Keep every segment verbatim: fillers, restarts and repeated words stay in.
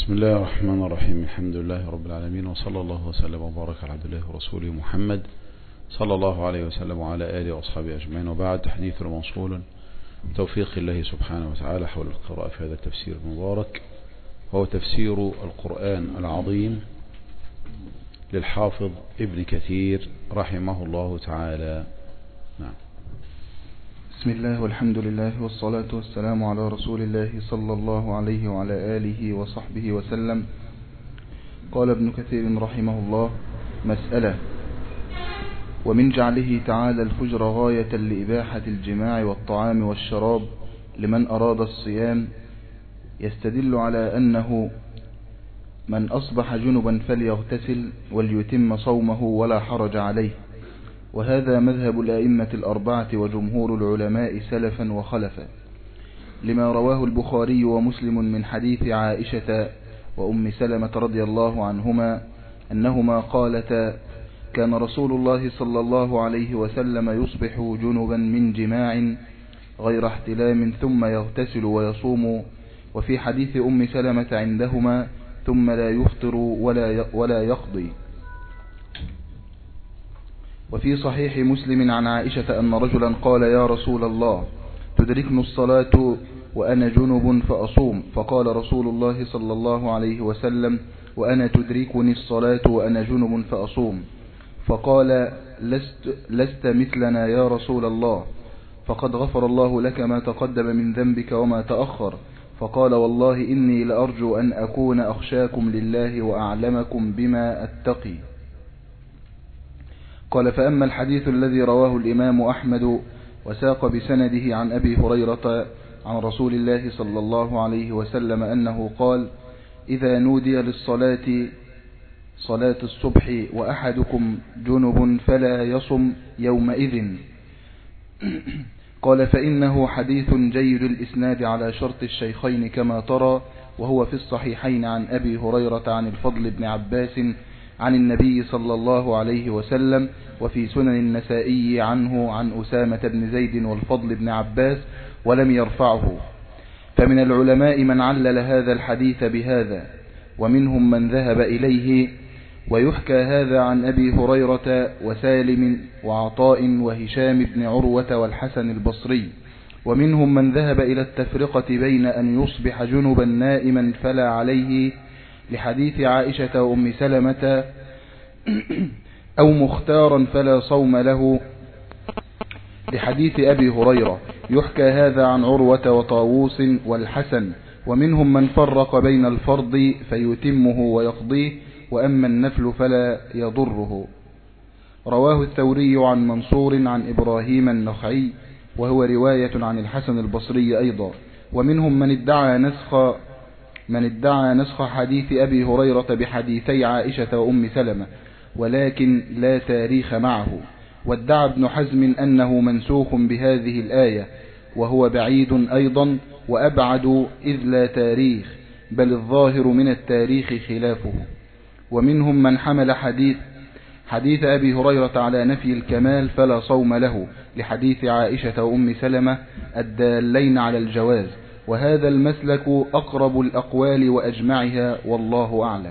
بسم الله الرحمن الرحيم. الحمد لله رب العالمين، وصلى الله وسلم وبارك على عبد الله ورسوله محمد صلى الله عليه وسلم وعلى آله وأصحابه أجمعين. وبعد، حديث موصول توفيق الله سبحانه وتعالى حول القراءة في هذا التفسير المبارك، وهو تفسير القرآن العظيم للحافظ ابن كثير رحمه الله تعالى. نعم. بسم الله والحمد لله والصلاة والسلام على رسول الله صلى الله عليه وعلى آله وصحبه وسلم. قال ابن كثير رحمه الله: مسألة: ومن جعله تعالى الفجر غاية لإباحة الجماع والطعام والشراب لمن أراد الصيام، يستدل على أنه من أصبح جنبا فليغتسل وليتم صومه ولا حرج عليه، وهذا مذهب الأئمة الأربعة وجمهور العلماء سلفا وخلفا، لما رواه البخاري ومسلم من حديث عائشة وأم سلمة رضي الله عنهما أنهما قالتا: كان رسول الله صلى الله عليه وسلم يصبح جنبا من جماع غير احتلام ثم يغتسل ويصوم. وفي حديث أم سلمة عندهما: ثم لا يفطر ولا ولا يقضي. وفي صحيح مسلم عن عائشة أن رجلا قال: يا رسول الله، تدركني الصلاة وأنا جنب فأصوم؟ فقال رسول الله صلى الله عليه وسلم: وأنا تدركني الصلاة وأنا جنب فأصوم؟ فقال: لست, لست مثلنا يا رسول الله، فقد غفر الله لك ما تقدم من ذنبك وما تأخر. فقال: والله إني لأرجو أن أكون أخشاكم لله وأعلمكم بما أتقي. قال: فأما الحديث الذي رواه الإمام أحمد وساق بسنده عن أبي هريرة عن رسول الله صلى الله عليه وسلم أنه قال: إذا نودي للصلاة صلاة الصبح وأحدكم جنب فلا يصم يومئذ. قال: فإنه حديث جيد الإسناد على شرط الشيخين كما ترى، وهو في الصحيحين عن أبي هريرة عن الفضل بن عباس عن النبي صلى الله عليه وسلم، وفي سنن النسائي عنه عن أسامة بن زيد والفضل بن عباس، ولم يرفعه. فمن العلماء من علل هذا الحديث بهذا، ومنهم من ذهب إليه. ويحكى هذا عن أبي هريرة وسالم وعطاء وهشام بن عروة والحسن البصري. ومنهم من ذهب إلى التفرقة بين أن يصبح جنبا نائما فلا عليه لحديث عائشة وأم سلمة، أو مختارا فلا صوم له لحديث أبي هريرة. يحكى هذا عن عروة وطاووس والحسن. ومنهم من فرق بين الفرض فيتمه ويقضيه، وأما النفل فلا يضره. رواه الثوري عن منصور عن إبراهيم النخعي، وهو رواية عن الحسن البصري أيضا. ومنهم من ادعى نسخ من ادعى نسخ حديث أبي هريرة بحديثي عائشة وأم سلمة، ولكن لا تاريخ معه. وادعى ابن حزم أنه منسوخ بهذه الآية، وهو بعيد أيضا وأبعد، إذ لا تاريخ، بل الظاهر من التاريخ خلافه. ومنهم من حمل حديث حديث أبي هريرة على نفي الكمال فلا صوم له لحديث عائشة وأم سلمة الدالين على الجواز، وهذا المسلك أقرب الأقوال وأجمعها، والله أعلم.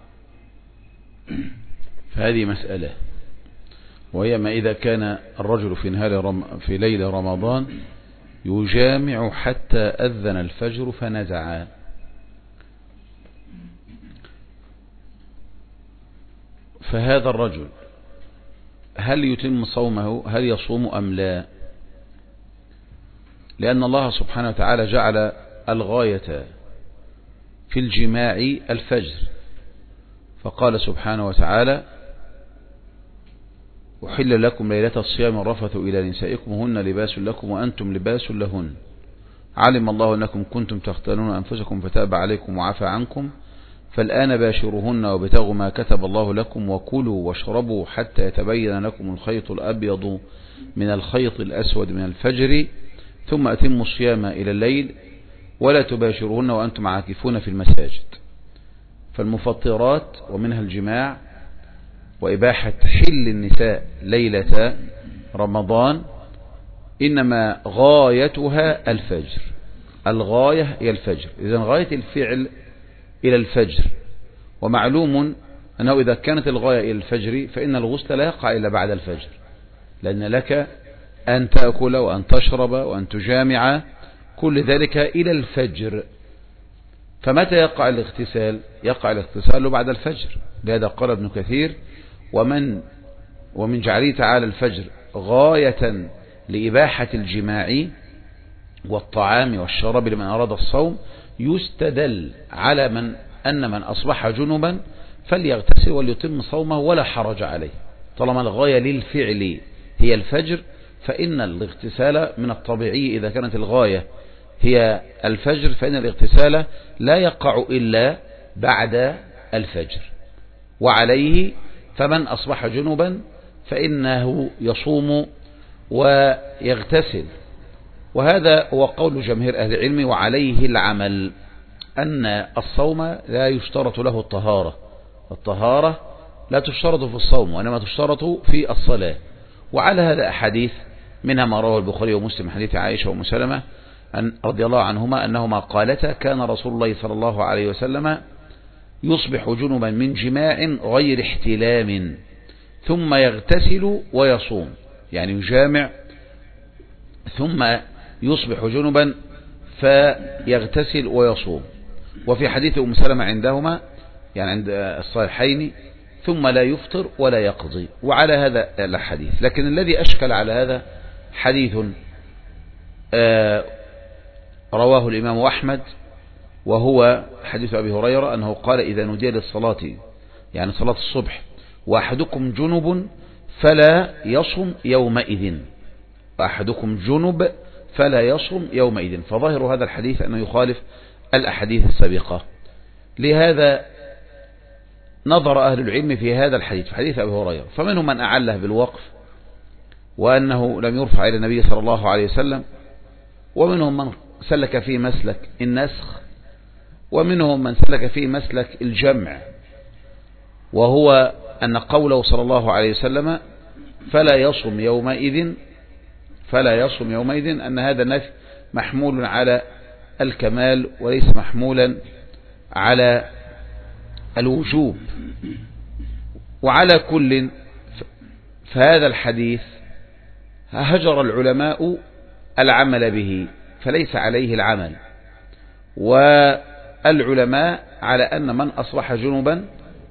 فهذه مسألة، وهي ما إذا كان الرجل في نهار رم في ليلة رمضان يجامع حتى أذن الفجر فنزع، فهذا الرجل هل يتم صومه؟ هل يصوم أم لا؟ لأن الله سبحانه وتعالى جعل الغاية في الجماع الفجر، فقال سبحانه وتعالى: أحل لكم ليلة الصيام الرفث إلى نسائكم هن لباس لكم وأنتم لباس لهن، علم الله أنكم كنتم تختانون أنفسكم فتاب عليكم وعفى عنكم، فالآن باشروهن وابتغوا ما كتب الله لكم وكلوا واشربوا حتى يتبين لكم الخيط الأبيض من الخيط الأسود من الفجر، ثم أتموا الصيام إلى الليل ولا تباشروهن وأنتم عاكفون في المساجد. فالمفطرات ومنها الجماع وإباحة حل النساء ليلة رمضان إنما غايتها الفجر، الغاية هي الفجر. إذن غاية الفعل إلى الفجر. ومعلوم أنه إذا كانت الغاية إلى الفجر فإن الغسل لا يقع إلا بعد الفجر، لأن لك أن تأكل وأن تشرب وأن تجامع كل ذلك إلى الفجر. فمتى يقع الاغتسال؟ يقع الاغتسال بعد الفجر. لهذا قال ابن كثير: ومن ومن جعله تعالى الفجر غاية لإباحة الجماع والطعام والشراب لمن أراد الصوم، يستدل على من أن من أصبح جنبا فليغتسل وليتم صومه ولا حرج عليه، طالما الغاية للفعل هي الفجر. فإن الاغتسال من الطبيعي إذا كانت الغاية هي الفجر فإن الاغتسال لا يقع إلا بعد الفجر. وعليه فمن أصبح جنبا فإنه يصوم ويغتسل. وهذا هو قول جماهير أهل العلم. وعليه العمل أن الصوم لا يشترط له الطهارة، الطهارة لا تشترط في الصوم وإنما تشترط في الصلاة. وعلى هذا أحاديث منها ما رواه البخاري ومسلم حديث عائشة وأم سلمة أن رضي الله عنهما أنهما قالتا: كان رسول الله صلى الله عليه وسلم يصبح جنبا من جماع غير احتلام ثم يغتسل ويصوم، يعني يجامع ثم يصبح جنبا فيغتسل ويصوم. وفي حديث أم سلمة عندهما يعني عند الصحيحين: ثم لا يفطر ولا يقضي. وعلى هذا الحديث، لكن الذي أشكل على هذا حديث آه رواه الإمام أحمد، وهو حديث أبي هريرة أنه قال: إذا نودي للصلاة يعني صلاة الصبح وأحدكم جنب فلا يصم يومئذ، أحدكم جنب فلا يصم يومئذ. فظاهر هذا الحديث أنه يخالف الأحاديث السابقة. لهذا نظر أهل العلم في هذا الحديث، في حديث أبي هريرة، فمنهم من أعله بالوقف وأنه لم يرفع إلى النبي صلى الله عليه وسلم، ومنهم من سلك فيه مسلك النسخ، ومنهم من سلك فيه مسلك الجمع، وهو أن قوله صلى الله عليه وسلم فلا يصم يومئذ فلا يصم يومئذ أن هذا النفي محمول على الكمال وليس محمولا على الوجوب. وعلى كل فهذا الحديث هجر العلماء العمل به فليس عليه العمل، والعلماء على أن من أصبح جنبا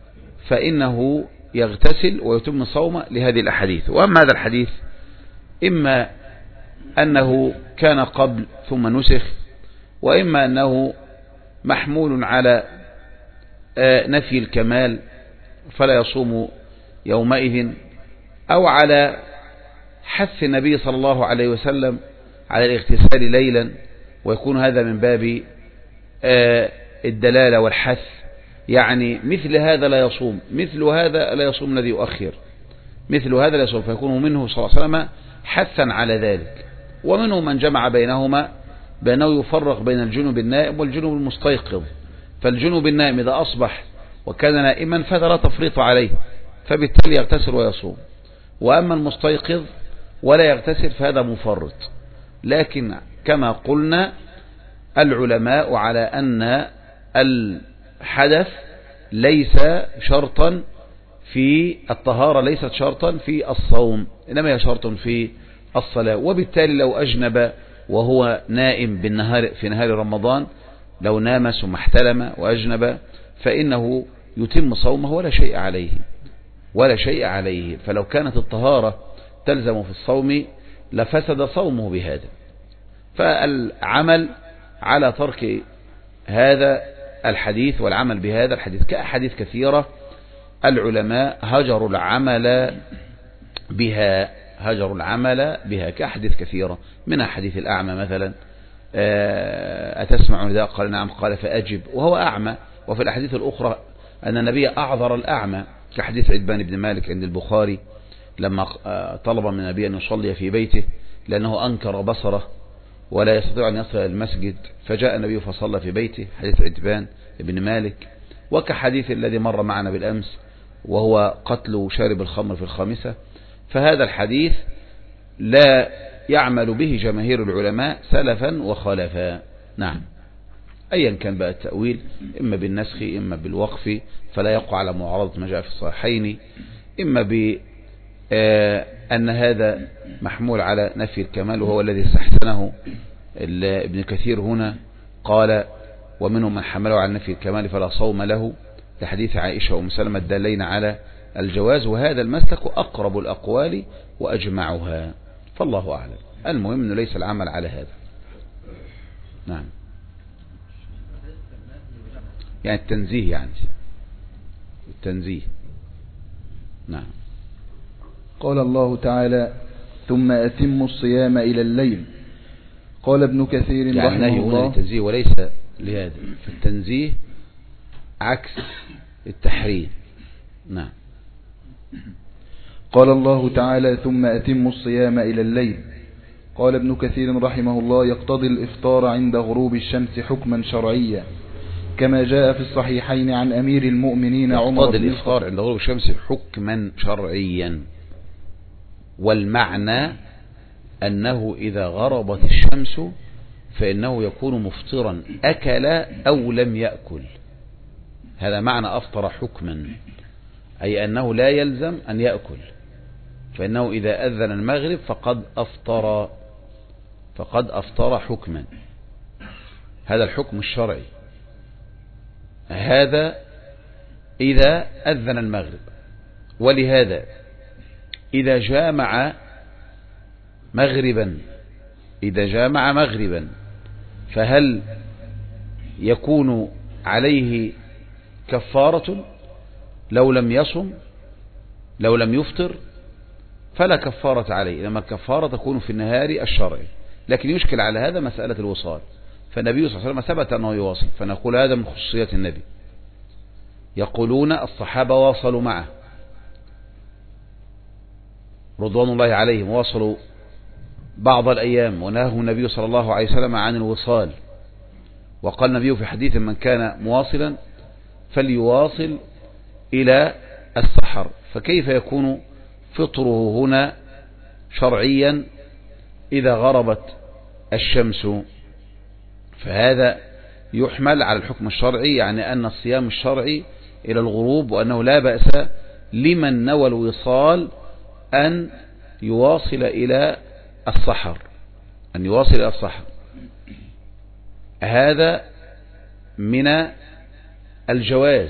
فإنه يغتسل ويتم صومه لهذه الأحاديث. وأما هذا الحديث إما أنه كان قبل ثم نسخ، وإما أنه محمول على نفي الكمال فلا يصوم يومئذ، أو على حث النبي صلى الله عليه وسلم على الاغتسال ليلا، ويكون هذا من باب الدلالة والحث، يعني مثل هذا لا يصوم، مثل هذا لا يصوم الذي يؤخر، مثل هذا لا يصوم، فيكون منه صلى الله عليه وسلم حثا على ذلك. ومنه من جمع بينهما بأنه يفرق بين الجنوب النائم والجنوب المستيقظ. فالجنوب النائم إذا أصبح وكان نائما فهذا لا تفريط عليه، فبالتالي يغتسل ويصوم. وأما المستيقظ ولا يغتسل فهذا مفرط. لكن كما قلنا العلماء على أن الحدث ليس شرطا في الطهارة، ليست شرطا في الصوم، إنما هي شرط في الصلاة. وبالتالي لو أجنب وهو نائم بالنهار في نهار رمضان، لو نام ثم احتلم وأجنب فإنه يتم صومه ولا شيء عليه ولا شيء عليه. فلو كانت الطهارة تلزم في الصوم لفسد صومه بهذا. فالعمل على ترك هذا الحديث والعمل بهذا الحديث كأحاديث كثيرة العلماء هجروا العمل بها هجروا العمل بها كأحاديث كثيرة، منها حديث الأعمى مثلا، أتسمع نداء؟ قال نعم، قال فأجب، وهو أعمى. وفي الأحاديث الأخرى أن النبي أعذر الأعمى كحديث عتبان بن مالك عند البخاري لما طلب من النبي أن يصلي في بيته لأنه أنكر بصره ولا يستطيع أن يصل إلى المسجد، فجاء النبي فصلى في بيته، حديث عتبان بن مالك. وكحديث الذي مر معنا بالأمس وهو قتل شارب الخمر في الخامسة. فهذا الحديث لا يعمل به جماهير العلماء سلفا وخلفا. نعم. أيا كان بقى التأويل، إما بالنسخ إما بالوقف، فلا يقع على معارضة ما جاء في الصحيحين، إما ب أن هذا محمول على نفي الكمال، وهو الذي استحسنه ابن كثير هنا، قال ومنهم من حمله على نفي الكمال فلا صوم له، لحديث عائشة وأم سلمة الدالين على الجواز، وهذا المسلك أقرب الأقوال وأجمعها، فالله أعلم. المهم أنه ليس العمل على هذا. نعم، يعني التنزيه، يعني التنزيه. نعم. قال الله تعالى ثم أتموا الصيام إلى الليل. قال ابن كثير يعني رحمه نهي الله، هنا للتنزيه وليس لهذا، فالتنزيه عكس التحريم. نعم. قال الله تعالى ثم أتموا الصيام إلى الليل. قال ابن كثير رحمه الله يقتضي الإفطار عند غروب الشمس حكما شرعيا، كما جاء في الصحيحين عن أمير المؤمنين عمر يقتضي بن الإفطار عند غروب الشمس حكما شرعيا، والمعنى أنه إذا غربت الشمس فإنه يكون مفطرا، أكل أو لم يأكل. هذا معنى أفطر حكما، أي أنه لا يلزم أن يأكل، فإنه إذا أذن المغرب فقد أفطر، فقد أفطر حكما. هذا الحكم الشرعي، هذا إذا أذن المغرب. ولهذا إذا جامع مغربا إذا جامع مغربا فهل يكون عليه كفارة لو لم يصم، لو لم يفطر فلا كفارة عليه، لما الكفارة تكون في النهار الشرعي. لكن يشكل على هذا مسألة الوصال، فالنبي صلى الله عليه وسلم ثبت أنه يواصل، فنقول هذا من خصوصيات النبي. يقولون الصحابة واصلوا معه رضوان الله عليهم، واصلوا بعض الأيام، ونهى النبي صلى الله عليه وسلم عن الوصال، وقال النبي في حديث من كان مواصلا فليواصل إلى السحر. فكيف يكون فطره هنا شرعيا إذا غربت الشمس؟ فهذا يحمل على الحكم الشرعي، يعني أن الصيام الشرعي إلى الغروب، وأنه لا بأس لمن نوى الوصال أن يواصل إلى السحر، أن يواصل إلى السحر. هذا من الجواز.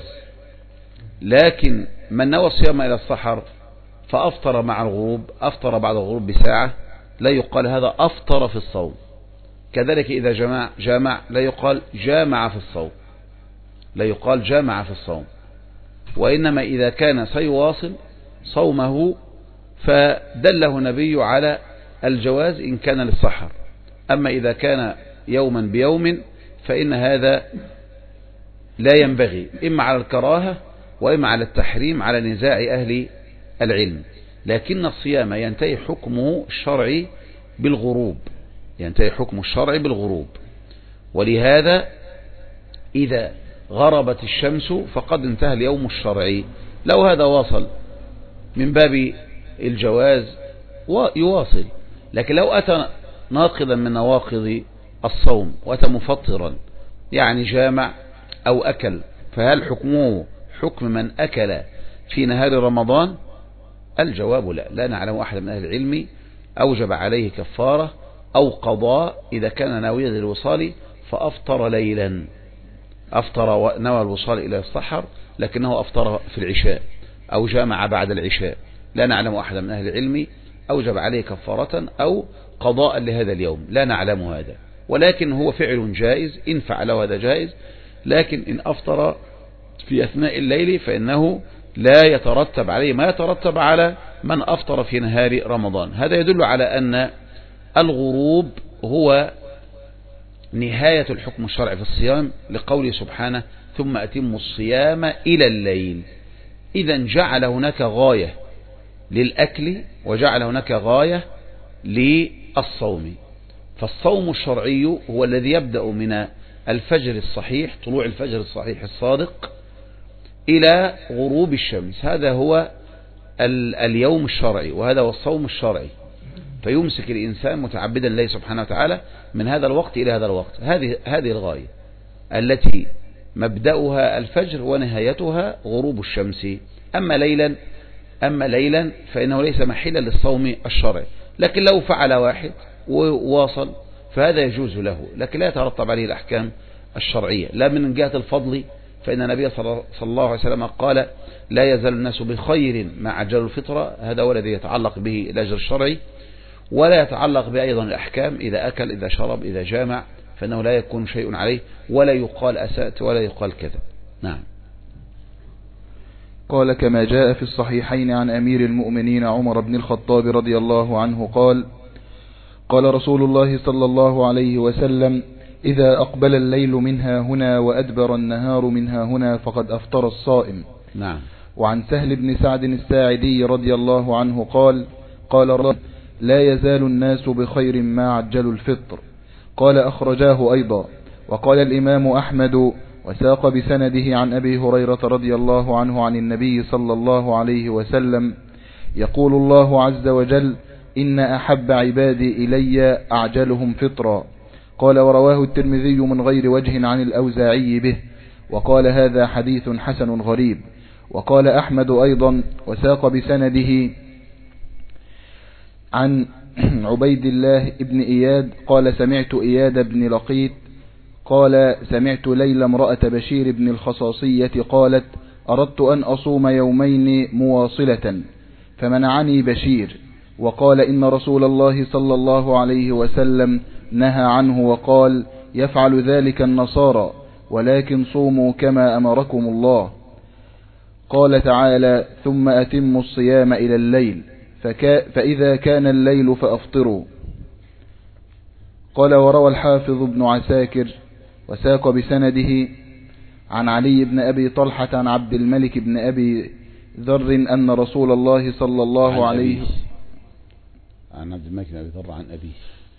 لكن من نوى الصيام إلى السحر فأفطر مع الغروب، أفطر بعد الغروب بساعة، لا يقال هذا أفطر في الصوم. كذلك إذا جمع جامع لا يقال جامع في الصوم، لا يقال جامع في الصوم، وإنما إذا كان سيواصل صومه فدله النبي على الجواز إن كان للسحر. أما إذا كان يوما بيوم فإن هذا لا ينبغي، إما على الكراهة وإما على التحريم على نزاع أهل العلم. لكن الصيام ينتهي حكمه الشرعي بالغروب، ينتهي حكمه الشرعي بالغروب. ولهذا إذا غربت الشمس فقد انتهى اليوم الشرعي. لو هذا واصل من باب الجواز يواصل، لكن لو أتى ناقضا من نواقض الصوم وأتى مفطرا، يعني جامع أو أكل، فهل حكمه حكم من أكل في نهار رمضان؟ الجواب لا، لا نعلم أحد من أهل العلم أوجب عليه كفارة أو قضاء إذا كان ناويا للوصال فأفطر ليلا، أفطر نوى الوصال إلى السحر لكنه أفطر في العشاء أو جامع بعد العشاء. لا نعلم أحد من أهل العلم أوجب عليه كفارة أو قضاء لهذا اليوم، لا نعلم هذا، ولكن هو فعل جائز إن فعله هذا جائز. لكن إن أفطر في أثناء الليل فإنه لا يترتب عليه ما يترتب على من أفطر في نهار رمضان. هذا يدل على أن الغروب هو نهاية الحكم الشرعي في الصيام، لقوله سبحانه ثم أتموا الصيام إلى الليل. إذا جعل هناك غاية للأكل وجعل هناك غاية للصوم. فالصوم الشرعي هو الذي يبدأ من الفجر الصحيح، طلوع الفجر الصحيح الصادق، إلى غروب الشمس. هذا هو اليوم الشرعي، وهذا هو الصوم الشرعي. فيمسك الإنسان متعبدا لله سبحانه وتعالى من هذا الوقت إلى هذا الوقت. هذه هذه الغاية التي مبدأها الفجر ونهايتها غروب الشمس. أما ليلا أما ليلا فإنه ليس محلا للصوم الشرعي، لكن لو فعل واحد وواصل فهذا يجوز له، لكن لا يترتب عليه الأحكام الشرعية. لا من جهة الفضل، فإن النبي صلى الله عليه وسلم قال لا يزال الناس بخير ما عجلوا الفطرة، هذا هو الذي يتعلق به الأجر الشرعي، ولا يتعلق به أيضا الأحكام، إذا أكل إذا شرب إذا جامع فإنه لا يكون شيء عليه، ولا يقال أسأت ولا يقال كذا. نعم. قال كما جاء في الصحيحين عن أمير المؤمنين عمر بن الخطاب رضي الله عنه قال قال رسول الله صلى الله عليه وسلم إذا أقبل الليل منها هنا وأدبر النهار منها هنا فقد أفطر الصائم. نعم. وعن سهل بن سعد الساعدي رضي الله عنه قال قال رسول لا يزال الناس بخير ما عجلوا الفطر. قال أخرجاه أيضا. وقال الإمام أحمد وساق بسنده عن أبي هريرة رضي الله عنه عن النبي صلى الله عليه وسلم يقول الله عز وجل إن أحب عبادي إلي أعجلهم فطرا. قال ورواه الترمذي من غير وجه عن الأوزاعي به، وقال هذا حديث حسن غريب. وقال أحمد أيضا وساق بسنده عن عبيد الله بن إياد قال سمعت إياد بن لقيط قال سمعت ليلى امرأة بشير بن الخصاصية قالت أردت أن أصوم يومين مواصلة فمنعني بشير، وقال إن رسول الله صلى الله عليه وسلم نهى عنه وقال يفعل ذلك النصارى ولكن صوموا كما أمركم الله. قال تعالى ثم أتموا الصيام إلى الليل فكا فإذا كان الليل فأفطروا. قال وروى الحافظ ابن عساكر وساق بسنده عن علي بن أبي طلحة عن عبد الملك بن أبي ذر أن رسول الله صلى الله عليه عن عبد الملك بن أبي ذر عن أبيه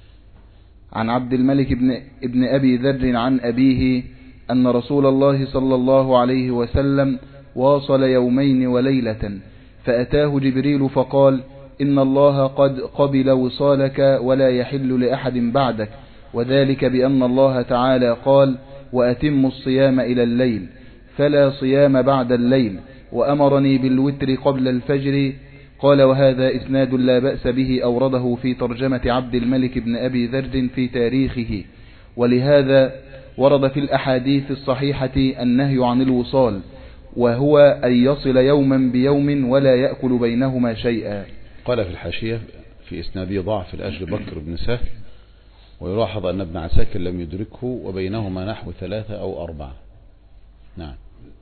عن عبد الملك بن ابن أبي ذر عن أبيه أن رسول الله صلى الله عليه وسلم واصل يومين وليلة فأتاه جبريل فقال إن الله قد قبل وصالك ولا يحل لأحد بعدك، وذلك بأن الله تعالى قال وأتم الصيام إلى الليل فلا صيام بعد الليل، وأمرني بالوتر قبل الفجر. قال وهذا إسناد لا بأس به أورده في ترجمة عبد الملك بن أبي ذر في تاريخه، ولهذا ورد في الأحاديث الصحيحة النهي عن الوصال، وهو أن يصل يوما بيوم ولا يأكل بينهما شيئا. قال في الحاشية في إسناده ضعف الأجر بكر بن سهل، ويلاحظ أن ابن عساكر لم يدركه وبينهما نحو ثلاثة أو أربعة. نعم.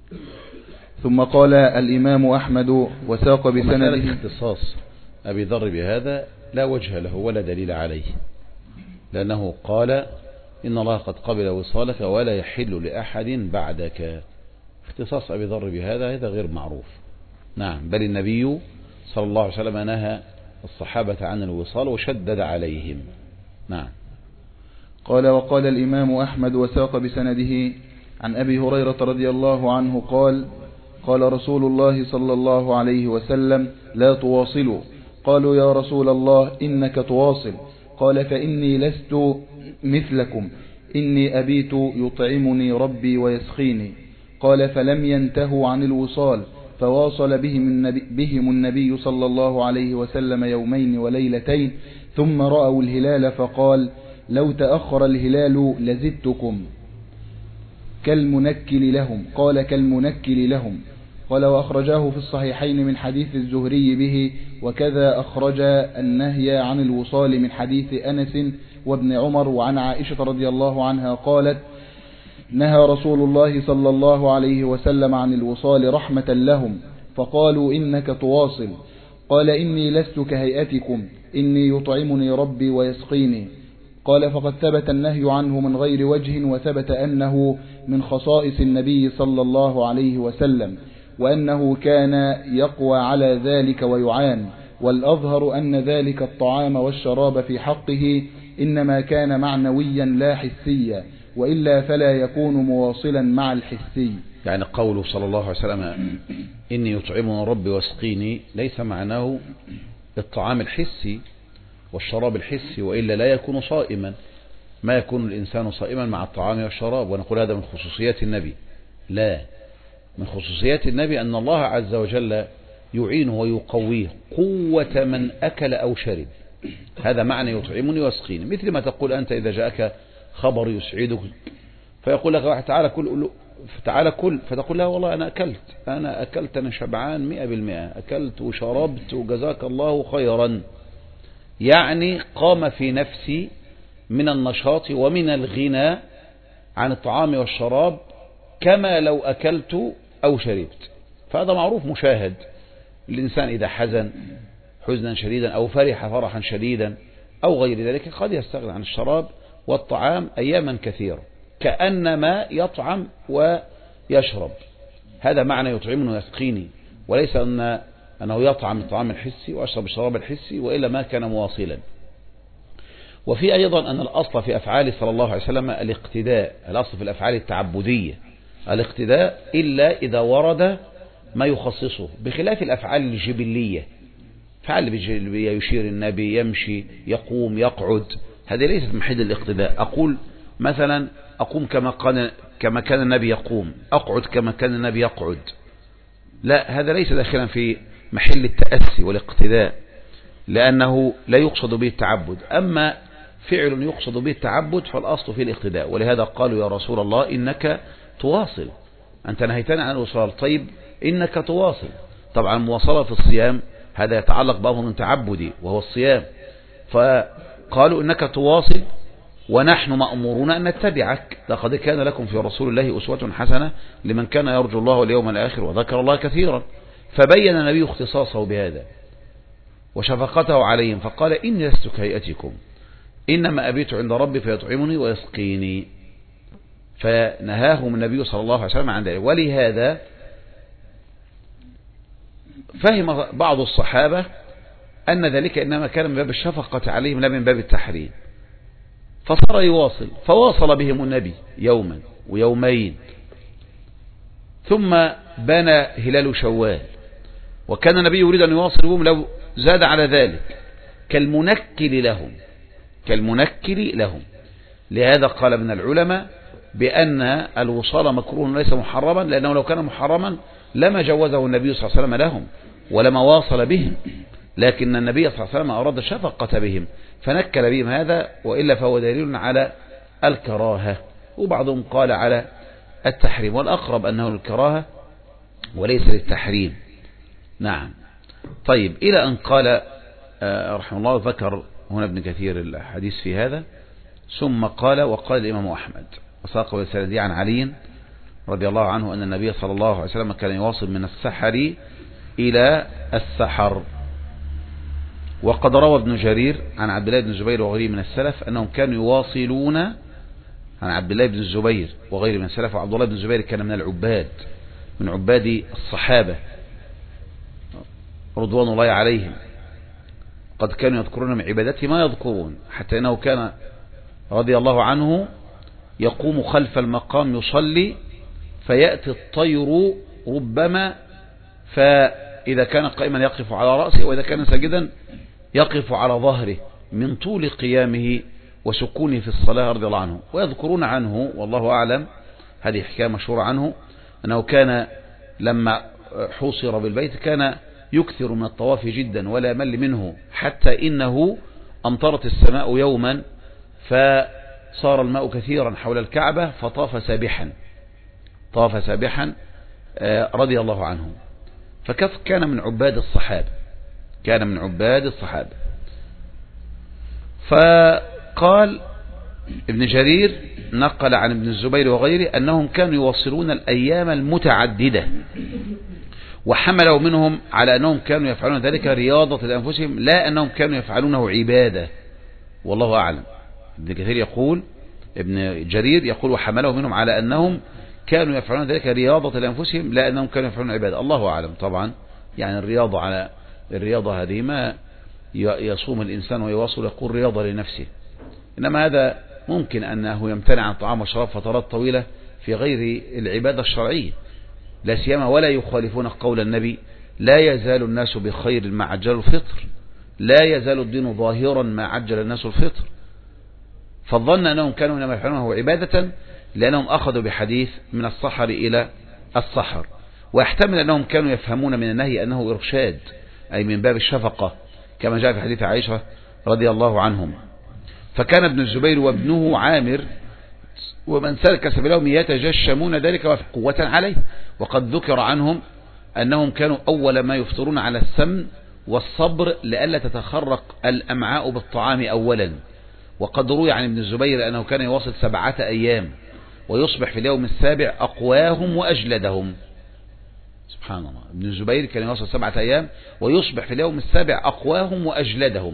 ثم قال الإمام أحمد وساق بسنده اختصاص أبي ذر بهذا لا وجه له ولا دليل عليه، لأنه قال إن الله قد قبل وصالك ولا يحل لأحد بعدك. اختصاص أبي ذر بهذا هذا غير معروف. نعم. بل النبي صلى الله عليه وسلم نهى الصحابة عن الوصال وشدد عليهم. نعم. قال وقال الإمام أحمد وساق بسنده عن أبي هريرة رضي الله عنه قال قال رسول الله صلى الله عليه وسلم لا تواصلوا. قالوا يا رسول الله إنك تواصل. قال فإني لست مثلكم إني أبيت يطعمني ربي ويسخيني. قال فلم ينتهوا عن الوصال فواصل بهم النبي, بهم النبي صلى الله عليه وسلم يومين وليلتين ثم رأوا الهلال فقال لو تأخر الهلال لزدتكم كالمنكل لهم. قال كالمنكل لهم. قال وأخرجاه في الصحيحين من حديث الزهري به، وكذا أخرج النهي عن الوصال من حديث أنس وابن عمر. وعن عائشة رضي الله عنها قالت نهى رسول الله صلى الله عليه وسلم عن الوصال رحمة لهم فقالوا إنك تواصل. قال إني لست كهيئتكم إني يطعمني ربي ويسقيني. قال فقد ثبت النهي عنه من غير وجه، وثبت أنه من خصائص النبي صلى الله عليه وسلم، وأنه كان يقوى على ذلك ويعان. والأظهر أن ذلك الطعام والشراب في حقه إنما كان معنويا لا حسيا، وإلا فلا يكون مواصلا مع الحسي. يعني قوله صلى الله عليه وسلم إني يطعمني ربي واسقيني ليس معناه الطعام الحسي والشراب الحسي، وإلا لا يكون صائما. ما يكون الإنسان صائما مع الطعام والشراب ونقول هذا من خصوصيات النبي. لا، من خصوصيات النبي أن الله عز وجل يعينه ويقويه قوة من أكل أو شرب. هذا معنى يطعمني ويسقيني، مثل ما تقول أنت إذا جاءك خبر يسعدك فيقول لك واحد تعالى كل تعالى كل فتقول له والله أنا أكلت أنا أكلت أنا شبعان مئة بالمئة، أكلت وشربت وجزاك الله خيرا. يعني قام في نفسي من النشاط ومن الغنى عن الطعام والشراب كما لو أكلت أو شربت. فهذا معروف مشاهد. الإنسان إذا حزن حزنا شديدا أو فرح فرحا شديدا أو غير ذلك قد يستغني عن الشراب والطعام أياما كثيرة كأنما يطعم ويشرب. هذا معنى يطعمني ويسقيني، وليس أن أنه يطعم الطعام الحسي ويشرب الشراب الحسي وإلا ما كان مواصلا. وفي أيضا أن الأصل في أفعاله صلى الله عليه وسلم الاقتداء، الأصل في الأفعال التعبدية الاقتداء إلا إذا ورد ما يخصصه، بخلاف الأفعال الجبلية. فعل الجبلية يشير النبي، يمشي، يقوم، يقعد، هذه ليست محل الاقتداء. أقول مثلا أقوم كما كان كما كان النبي يقوم، أقعد كما كان النبي يقعد، لا، هذا ليس داخلا في محل التأسي والاقتداء، لأنه لا يقصد به التعبد. أما فعل يقصد به التعبد فالأصل فيه الاقتداء. ولهذا قالوا يا رسول الله إنك تواصل، أنت نهيتنا عن الوصال، طيب إنك تواصل. طبعا المواصلة في الصيام هذا يتعلق بأمر تعبدي وهو الصيام، فقالوا إنك تواصل ونحن مأمورون أن نتبعك، لقد كان لكم في رسول الله أسوة حسنة لمن كان يرجو الله واليوم الآخر وذكر الله كثيرا. فبين النبي اختصاصه بهذا وشفقته عليهم فقال إني لست كهيئتكم إنما أبيت عند ربي فيطعمني ويسقيني، فنهاهم النبي صلى الله عليه وسلم عن ذلك. ولهذا فهم بعض الصحابة أن ذلك إنما كان من باب الشفقة عليهم لا من باب التحريم، فصار يواصل، فواصل بهم النبي يوما ويومين، ثم بان هلال شوال وكان النبي يريد أن يواصل بهم لو زاد على ذلك كالمنكل لهم كالمنكل لهم. لهذا قال من العلماء بأن الوصال مكروه ليس محرما، لأنه لو كان محرما لما جوزه النبي صلى الله عليه وسلم لهم ولما واصل بهم، لكن النبي صلى الله عليه وسلم أراد الشفقة بهم فنكل بهم هذا، وإلا فهو دليل على الكراهة. وبعضهم قال على التحريم، والأقرب أنه الكراهة وليس للتحريم. نعم. طيب، إلى أن قال رحمه الله، ذكر هنا ابن كثير الحديث في هذا، ثم قال وقال الإمام أحمد وساق بالسند عن علي رضي الله عنه أن النبي صلى الله عليه وسلم كان يواصل من السحر إلى السحر. وقد روى ابن جرير عن عبد الله بن الزبير وغيره من السلف أنهم كانوا يواصلون، عن عبد الله بن الزبير وغيره من السلف، وعبد الله بن الزبير كان من العباد من عباد الصحابة رضوان الله عليهم، قد كانوا يذكرون من عبادته ما يذكرون، حتى أنه كان رضي الله عنه يقوم خلف المقام يصلي فيأتي الطير ربما، فإذا كان قائما يقف على رأسه، وإذا كان ساجدا يقف على ظهره من طول قيامه وسكونه في الصلاة رضي الله عنه. ويذكرون عنه والله أعلم، هذه حكاية مشهورة عنه، أنه كان لما حوصر بالبيت كان يكثر من الطواف جدا ولا مل منه، حتى إنه أمطرت السماء يوما فصار الماء كثيرا حول الكعبة فطاف سابحا طاف سابحا رضي الله عنه. فكيف كان من عباد الصحابة كان من عباد الصحابة فقال ابن جرير نقل عن ابن الزبير وغيره أنهم كانوا يواصلون الأيام المتعددة، وحملوا منهم على أنهم كانوا يفعلون ذلك رياضة لأنفسهم لا أنهم كانوا يفعلونه عبادة، والله أعلم. ابن كثير يقول ابن جرير يقول وحملوا منهم على أنهم كانوا يفعلون ذلك رياضة لأنفسهم لا أنهم كانوا يفعلون عبادة، الله أعلم. طبعا يعني الرياضة على الرياضة هذه ما يصوم الإنسان ويواصل يقول رياضة لنفسه، إنما هذا ممكن أنه يمتنع عن طعام وشراب فترات طويلة في غير العبادة الشرعية لا سيما، ولا يخالفون قول النبي لا يزال الناس بخير ما عجل الفطر، لا يزال الدين ظاهرا ما عجل الناس الفطر. فظن أنهم كانوا إنما يفعلونه عبادة لأنهم أخذوا بحديث من السحر إلى السحر، ويحتمل أنهم كانوا يفهمون من النهي أنه إرشاد، أي من باب الشفقة كما جاء في حديث عائشة رضي الله عنهم. فكان ابن الزبير وابنه عامر ومن سلك سبيلهم يتجشمون ذلك قوة عليه، وقد ذكر عنهم أنهم كانوا أول ما يفطرون على السمن والصبر لئلا تتخرق الأمعاء بالطعام أولا. وقد روي عن ابن الزبير أنه كان يواصل سبعة أيام ويصبح في اليوم السابع أقواهم وأجلدهم. سبحان الله، ابن الزبير كان يواصل سبعة أيام ويصبح في اليوم السابع أقواهم وأجلدهم.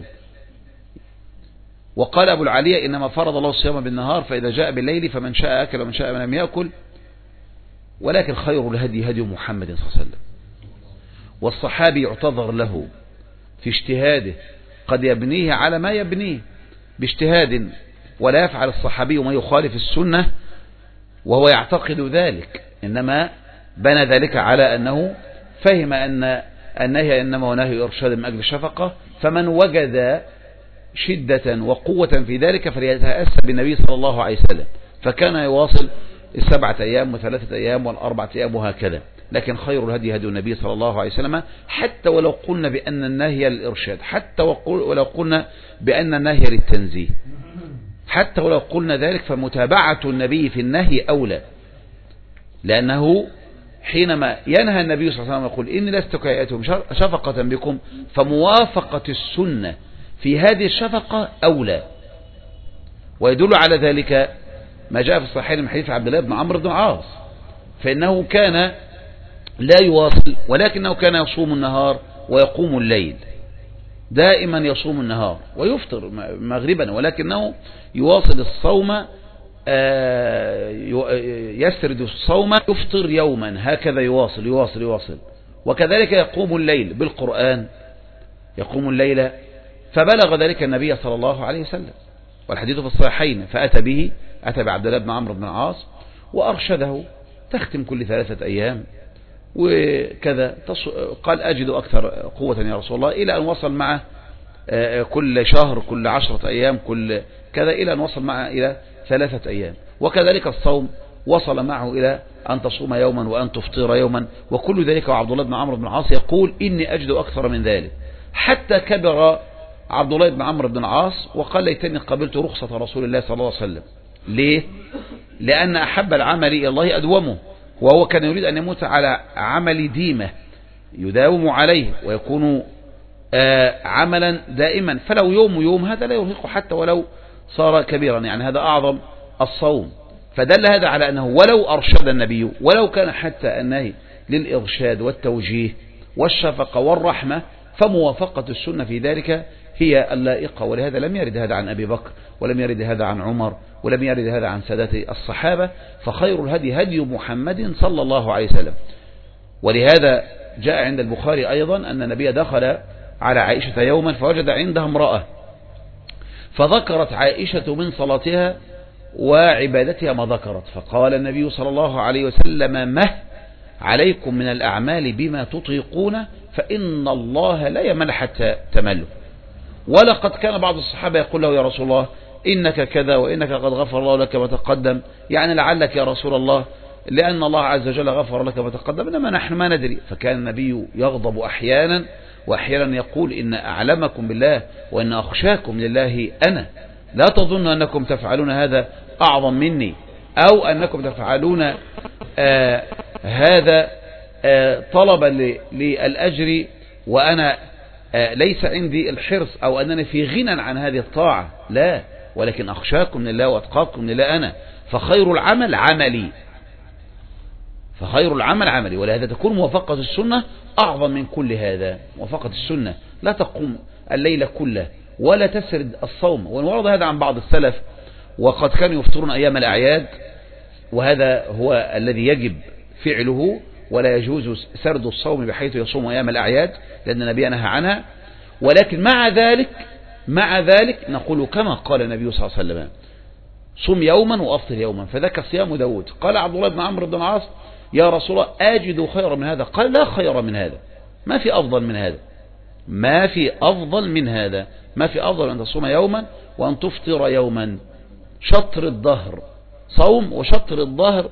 وقال أبو العالية إنما فرض الله الصيام بالنهار، فإذا جاء بالليل فمن شاء أكل ومن شاء لم يأكل، ولكن خير الهدي هدي محمد صلى الله عليه وسلم. والصحابي يعتذر له في اجتهاده، قد يبنيه على ما يبنيه باجتهاد، ولا يفعل الصحابي ما يخالف السنة وهو يعتقد ذلك، إنما بنى ذلك على أنه فهم أن النهي إنما هو نهي إرشاد من أجل الشفقة، فمن وجد شدة وقوة في ذلك فليتأسى بالنبي صلى الله عليه وسلم، فكان يواصل السبعة أيام وثلاثة أيام والأربعة أيام وهكذا. لكن خير الهدي هدي النبي صلى الله عليه وسلم، حتى ولو قلنا بأن النهي للإرشاد، حتى ولو قلنا بأن النهي للتنزيه، حتى ولو قلنا ذلك فمتابعة النبي في النهي أولى، لأنه حينما ينهى النبي صلى الله عليه وسلم يقول إني لست كأيتهم شفقة بكم، فموافقة السنة في هذه الشفقة أولى. ويدل على ذلك ما جاء في الصحيحين من حديث عبد الله بن عمرو بن العاص، فإنه كان لا يواصل ولكنه كان يصوم النهار ويقوم الليل، دائما يصوم النهار ويفطر مغربا، ولكنه يواصل الصوم، يسرد الصوم، يفطر يوما، هكذا يواصل يواصل يواصل. وكذلك يقوم الليل بالقرآن، يقوم الليل، فبلغ ذلك النبي صلى الله عليه وسلم، والحديث في الصحيحين، فأتى به أتى بعبد الله بن عمرو بن العاص وأرشده، تختم كل ثلاثة أيام وكذا، قال أجد أكثر قوة يا رسول الله، إلى أن وصل معه كل شهر كل عشرة أيام كل كذا، إلى أن وصل معه إلى ثلاثة أيام. وكذلك الصوم وصل معه إلى أن تصوم يوما وأن تفطر يوما، وكل ذلك. وعبد الله بن عمرو بن العاص يقول إني أجد أكثر من ذلك، حتى كبر عبد الله بن عمرو بن العاص وقال ليتني قبلت رخصة رسول الله صلى الله عليه وسلم. ليه؟ لأن أحب العمل إلى الله أدومه، وهو كان يريد أن يموت على عمل ديمة يداوم عليه ويكون آه عملا دائما، فلو يوم يوم هذا لا يرهقه حتى ولو صار كبيرا، يعني هذا أعظم الصوم. فدل هذا على أنه ولو أرشد النبي، ولو كان حتى النهي للإرشاد والتوجيه والشفقة والرحمة، فموافقة السنة في ذلك هي اللائقة. ولهذا لم يرد هذا عن أبي بكر، ولم يرد هذا عن عمر، ولم يرد هذا عن سادات الصحابة، فخير الهدي هدي محمد صلى الله عليه وسلم. ولهذا جاء عند البخاري أيضا أن النبي دخل على عائشة يوما فوجد عندها امرأة، فذكرت عائشة من صلاتها وعبادتها ما ذكرت، فقال النبي صلى الله عليه وسلم: مه عليكم من الأعمال بما تطيقون، فإن الله لا يمل حتى تملوا. ولقد كان بعض الصحابة يقول له: يا رسول الله إنك كذا وإنك قد غفر الله لك ما تقدم، يعني لعلك يا رسول الله لأن الله عز وجل غفر لك ما تقدم، إنما نحن ما ندري. فكان النبي يغضب أحيانا، وأحيانا يقول: إن أعلمكم بالله وإن أخشاكم لله أنا، لا تظن أنكم تفعلون هذا أعظم مني، أو أنكم تفعلون آه هذا آه طلبا للأجر وأنا آه ليس عندي الحرص، أو أنني في غنى عن هذه الطاعة، لا، ولكن أخشاكم لله وأتقاكم لله أنا، فخير العمل عملي، فخير العمل عملي. ولهذا تكون موافقة السنة أعظم من كل هذا. موافقة السنة لا تقوم الليل كله ولا تسرد الصوم، ونورد هذا عن بعض السلف، وقد كانوا يفطرون أيام الأعياد، وهذا هو الذي يجب فعله، ولا يجوز سرد الصوم بحيث يصوم أيام الأعياد، لأن النبي نهى عنها. ولكن مع ذلك مع ذلك نقول كما قال النبي صلى الله عليه وسلم: صم يوما وأفطر يوما، فذاك صيام داود. قال عبد الله بن عمرو بن العاص: يا رسول الله أجد خيرا من هذا؟ قال: لا خير من هذا، ما في أفضل من هذا، ما في أفضل من هذا، ما في أفضل أن تصوم يوما وأن تفطر يوما. شطر الظهر صوم وشطر الظهر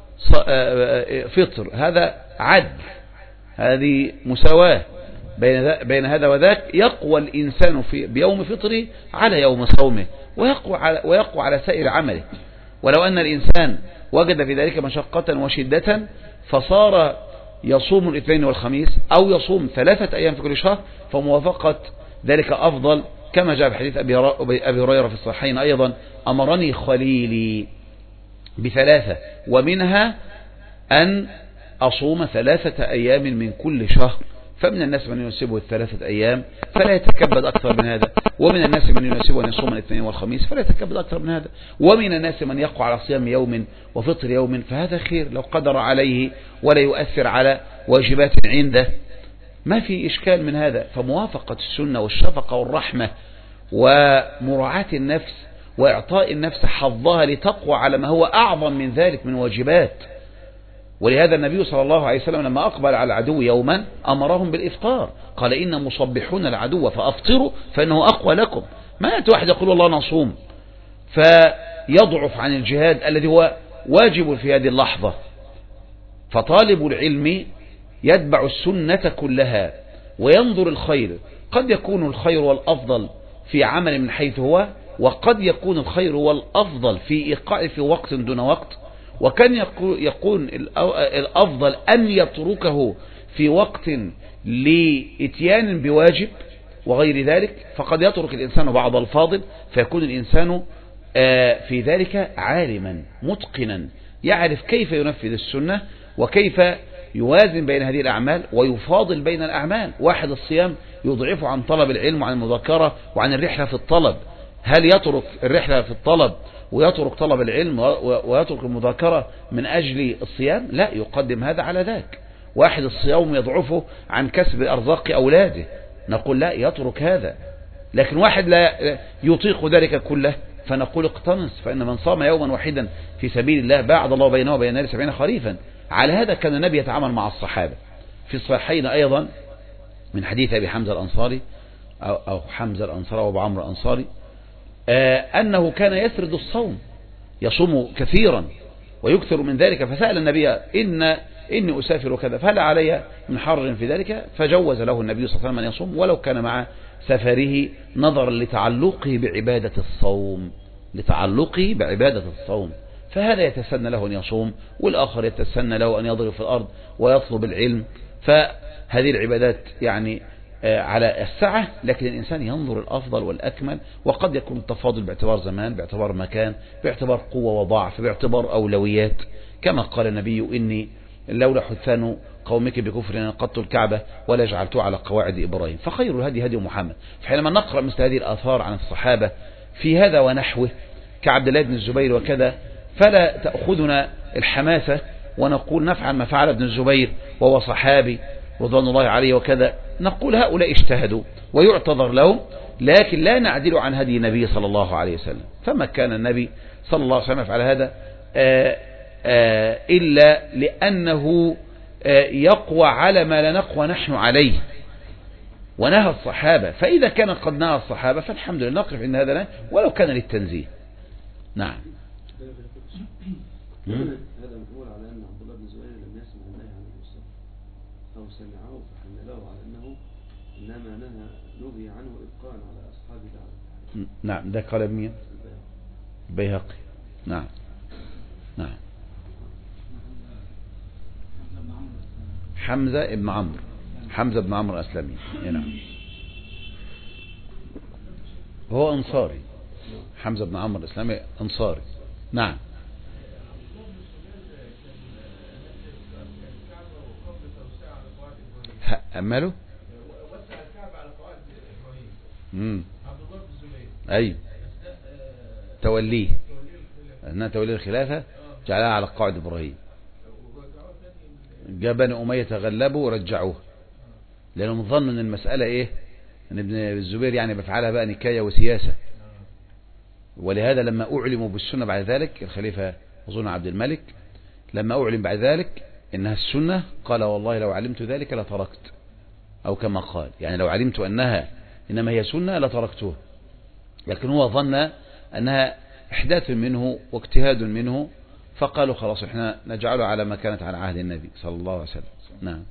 فطر، هذا عدل، هذه مساواة بين بين هذا وذاك. يقوى الإنسان في بيوم فطره على يوم صومه، ويقوى على ويقوى على سائر عمله. ولو أن الإنسان وجد في ذلك مشقة وشدة فصار يصوم الاثنين والخميس أو يصوم ثلاثة أيام في كل شهر، فموافقة ذلك أفضل، كما جاء في حديث أبي هريرة في الصحيحين أيضا: أمرني خليلي بثلاثة ومنها أن أصوم ثلاثة أيام من كل شهر. فمن الناس من يناسبه الثلاثة أيام فلا يتكبد أكثر من هذا، ومن الناس من يناسبه أن يصوم الاثنين والخميس فلا يتكبد أكثر من هذا، ومن الناس من يقع على صيام يوم وفطر يوم، فهذا خير لو قدر عليه ولا يؤثر على واجبات عنده، ما في إشكال من هذا. فموافقة السنة والشفقة والرحمة ومراعاة النفس وإعطاء النفس حظها لتقوى على ما هو أعظم من ذلك من واجبات. ولهذا النبي صلى الله عليه وسلم لما أقبل على العدو يوما أمرهم بالإفطار، قال: إن مصبحون العدو فأفطروا فإنه أقوى لكم. ما يأتي واحد يقول الله نصوم فيضعف عن الجهاد الذي هو واجب في هذه اللحظة. فطالب العلم يتبع السنة كلها وينظر الخير، قد يكون الخير والأفضل في عمل من حيث هو، وقد يكون الخير والأفضل في إيقاع في وقت دون وقت، وكان يكون الأفضل أن يتركه في وقت لإتيان بواجب وغير ذلك. فقد يترك الإنسان بعض الفاضل فيكون الإنسان في ذلك عالما متقنا، يعرف كيف ينفذ السنة وكيف يوازن بين هذه الأعمال ويفاضل بين الأعمال. واحد الصيام يضعف عن طلب العلم وعن المذاكرة وعن الرحلة في الطلب، هل يترك الرحلة في الطلب ويترك طلب العلم ويترك المذاكرة من أجل الصيام؟ لا، يقدم هذا على ذاك. واحد الصيام يضعفه عن كسب أرزاق أولاده، نقول لا، يترك هذا. لكن واحد لا يطيق ذلك كله فنقول اقتنص، فإن من صام يوما واحدا في سبيل الله باعد الله بينه وبين النار سبعين خريفا. على هذا كان النبي يتعامل مع الصحابة. في الصحيحين أيضا من حديث أبي حمزة الأنصاري أو, أو حمزة الأنصاري وأبو عمرو الأنصاري آه أنه كان يسرد الصوم، يصوم كثيرا ويكثر من ذلك، فسأل النبي: إن إني أسافر كذا فهل علي من حرج في ذلك؟ فجوز له النبي صلى الله عليه وسلم أن يصوم ولو كان مع سفره، نظرا لتعلقه بعبادة الصوم لتعلقه بعبادة الصوم فهذا يتسنى له أن يصوم، والآخر يتسنى له أن يضرب في الأرض ويطلب العلم. فهذه العبادات يعني على السعة، لكن الإنسان ينظر الأفضل والأكمل، وقد يكون التفاضل باعتبار زمان، باعتبار مكان، باعتبار قوة وضعف، باعتبار أولويات، كما قال النبي: إني لولا حثان قومك بكفر نقضت الكعبة ولا جعلته على قواعد إبراهيم. فخير الهدي هدي محمد. فحينما نقرأ مثل هذه الآثار عن الصحابة في هذا ونحوه كعبد الله بن الزبير وكذا، فلا تأخذنا الحماسة ونقول نفعل ما فعل ابن الزبير وهو صحابي رضوان الله عليه وكذا، نقول هؤلاء اجتهدوا ويعتذر لهم، لكن لا نعدل عن هدي النبي صلى الله عليه وسلم. فما كان النبي صلى الله عليه وسلم يفعل هذا آآ آآ إلا لأنه يقوى على ما لا نقوى نحن عليه، ونهى الصحابة. فإذا كان قد نهى الصحابة فالحمد لله، نقف إن هذا لا ولو كان للتنزيه. نعم. هذا مقول على أن عبد الله بن زبير لم يسمع النهي عن المصطفى أو سمعه فحمله على أنه إنما نهى نهي عنه إبقاء على أصحاب دعوة. نعم، ده قال مين؟ البيهقي. نعم نعم. حمزة ابن عمرو حمزة بن عمرو الأسلمي. نعم، هو أنصاري. حمزة بن عمرو الأسلمي أنصاري. نعم. أماله امم أي توليه أنها توليه الخلافة جعلها على قواعد إبراهيم. جاء بني أمية تغلبوا ورجعوه لأنهم ظنوا أن المسألة إيه، أن ابن الزبير يعني بفعلها بقى نكاية وسياسة. ولهذا لما أعلموا بالسنة بعد ذلك، الخليفة أظن عبد الملك لما أعلم بعد ذلك إنها السنة قال: والله لو علمت ذلك لتركت، أو كما قال يعني لو علمت أنها إنما هي سنة لتركتها. لكن هو ظن أنها إحداث منه واجتهاد منه، فقالوا خلاص احنا نجعله على ما كانت على عهد النبي صلى الله عليه وسلم. نعم.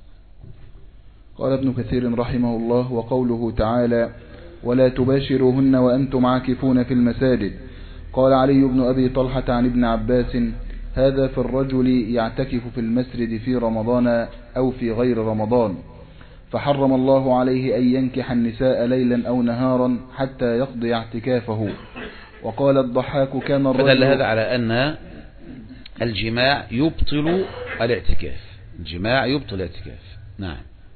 قال ابن كثير رحمه الله: وقوله تعالى: ولا تباشروهن وأنتم عاكفون في المساجد. قال علي بن أبي طلحة عن ابن عباس: هذا في الرجل يعتكف في المسجد في رمضان أو في غير رمضان، فحرم الله عليه أن ينكح النساء ليلا أو نهارا حتى يقضي اعتكافه. وقال الضحاك: كان الرجل فدل هذا على أن الجماع يبطل الاعتكاف، الجماع يبطل الاعتكاف. نعم.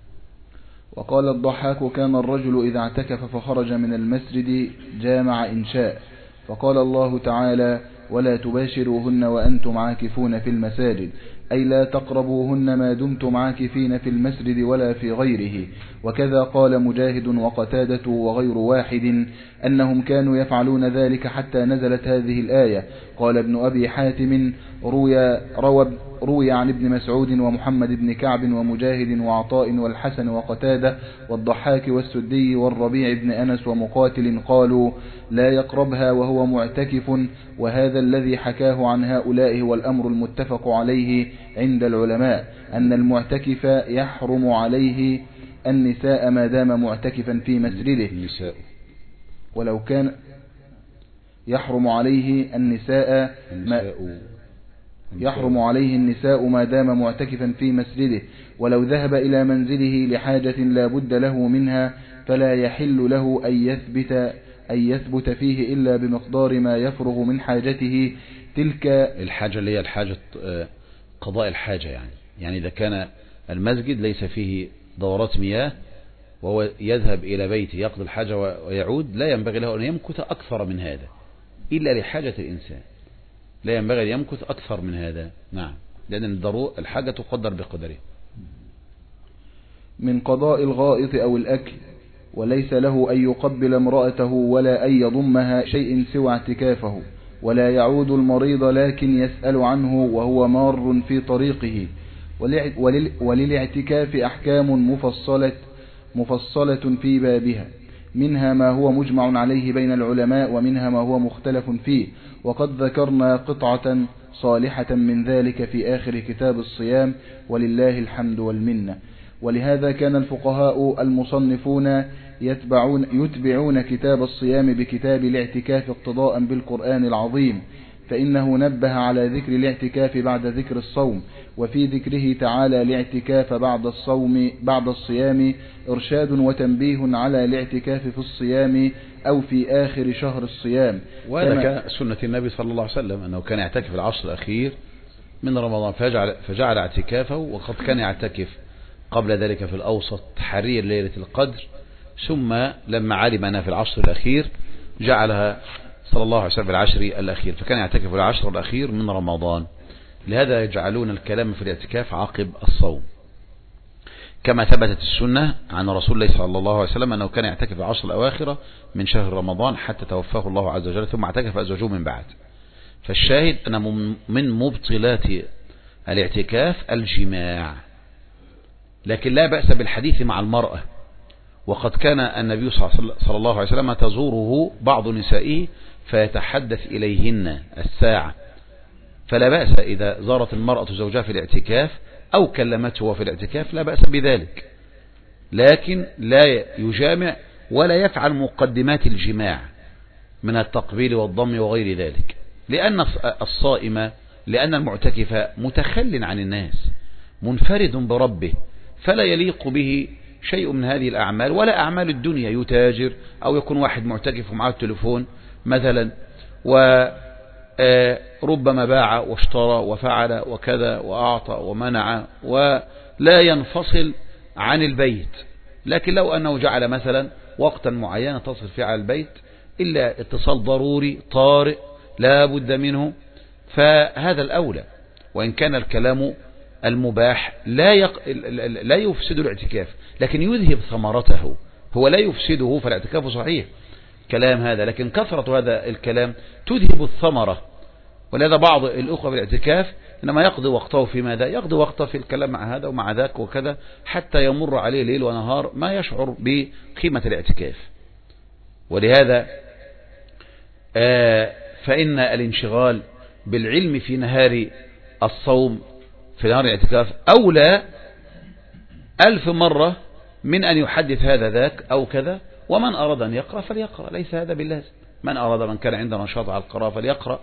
وقال الضحاك: كان الرجل إذا اعتكف فخرج من المسجد جامع إن شاء، فقال الله تعالى: ولا تباشروهن وأنتم عاكفون في المساجد، أي لا تقربوهن ما دمتم عاكفين في المسجد ولا في غيره. وكذا قال مجاهد وقتادة وغير واحد أنهم كانوا يفعلون ذلك حتى نزلت هذه الآية. قال ابن أبي حاتم: روي, روى روي عن ابن مسعود ومحمد بن كعب ومجاهد وعطاء والحسن وقتادة والضحاك والسدي والربيع بن أنس ومقاتل قالوا: لا يقربها وهو معتكف. وهذا الذي حكاه عن هؤلاء هو الأمر المتفق عليه عند العلماء، أن المعتكف يحرم عليه النساء ما دام معتكفا في مسجده، ولو كان يحرم عليه النساء ما يحرم عليه النساء ما دام معتكفا في مسجده، ولو ذهب إلى منزله لحاجة لا بد له منها فلا يحل له أن يثبت أن يثبت فيه إلا بمقدار ما يفرغ من حاجته. تلك الحاجة اللي هي الحاجة قضاء الحاجة، يعني يعني إذا كان المسجد ليس فيه دورات مياه وهو يذهب إلى بيته يقضي الحاجة ويعود، لا ينبغي له أن يمكث أكثر من هذا إلا لحاجة الإنسان، لا ينبغي أن يمكث أكثر من هذا. نعم، لأن الضرورة الحاجة تقدر بقدره. من قضاء الغائط أو الأكل، وليس له أن يقبل امرأته ولا أن يضمها شيء سوى اعتكافه، ولا يعود المريض لكن يسأل عنه وهو مار في طريقه. وللاعتكاف أحكام مفصلة مفصلة في بابها، منها ما هو مجمع عليه بين العلماء ومنها ما هو مختلف فيه، وقد ذكرنا قطعة صالحة من ذلك في آخر كتاب الصيام ولله الحمد والمنة. ولهذا كان الفقهاء المصنفون يتبعون, يتبعون كتاب الصيام بكتاب الاعتكاف اقتضاء بالقرآن العظيم، فإنه نبه على ذكر الاعتكاف بعد ذكر الصوم، وفي ذكره تعالى الاعتكاف بعد الصوم بعد الصيام إرشاد وتنبيه على الاعتكاف في الصيام أو في آخر شهر الصيام. وهذا كان سنة النبي صلى الله عليه وسلم أنه كان يعتكف العشر الأخير من رمضان فجعل, فجعل اعتكافه، وقد كان يعتكف قبل ذلك في الأوسط تحرير ليلة القدر، ثم لما علم أنها في العشر الأخير جعلها صلى الله عليه وسلم في العشر الأخير، فكان يعتكف العشر الأخير من رمضان. لهذا يجعلون الكلام في الاعتكاف عقب الصوم، كما ثبتت السنة عن رسول الله صلى الله عليه وسلم أنه كان يعتكف العشر الأواخر من شهر رمضان حتى توفاه الله عز وجل، ثم اعتكف أزواجه من بعد. فالشاهد أن من مبطلات الاعتكاف الجماع، لكن لا بأس بالحديث مع المرأة، وقد كان النبي صلى الله عليه وسلم تزوره بعض نسائه فيتحدث إليهن الساعة، فلا بأس إذا زارت المرأة زوجها في الاعتكاف أو كلمته في الاعتكاف، لا بأس بذلك، لكن لا يجامع ولا يفعل مقدمات الجماع من التقبيل والضم وغير ذلك، لأن الصائم لأن المعتكف متخل عن الناس منفرد بربه، فلا يليق به شيء من هذه الأعمال ولا أعمال الدنيا، يتاجر أو يكون واحد معتكف ومعه التليفون مثلا وربما باع واشترى وفعل وكذا وأعطى ومنع ولا ينفصل عن البيت. لكن لو أنه جعل مثلا وقتا معينا تصل فيه على البيت إلا اتصال ضروري طارئ لا بد منه، فهذا الأولى، وإن كان الكلام المباح لا يق... لا يفسد الاعتكاف لكن يذهب ثمرته، هو لا يفسده فالاعتكاف صحيح كلام هذا، لكن كثرة هذا الكلام تذهب الثمرة. ولهذا بعض الأخوة بالاعتكاف إنما يقضي وقته في ماذا؟ يقضي وقته في الكلام مع هذا ومع ذاك وكذا حتى يمر عليه ليل ونهار ما يشعر بقيمة الاعتكاف. ولهذا فإن الانشغال بالعلم في نهار الصوم في نهار الاعتكاف أولى ألف مرة من أن يحدث هذا ذاك أو كذا. ومن أراد أن يقرأ فليقرأ، ليس هذا باللازم. من أراد من كان عنده نشاط على القراءة فليقرأ،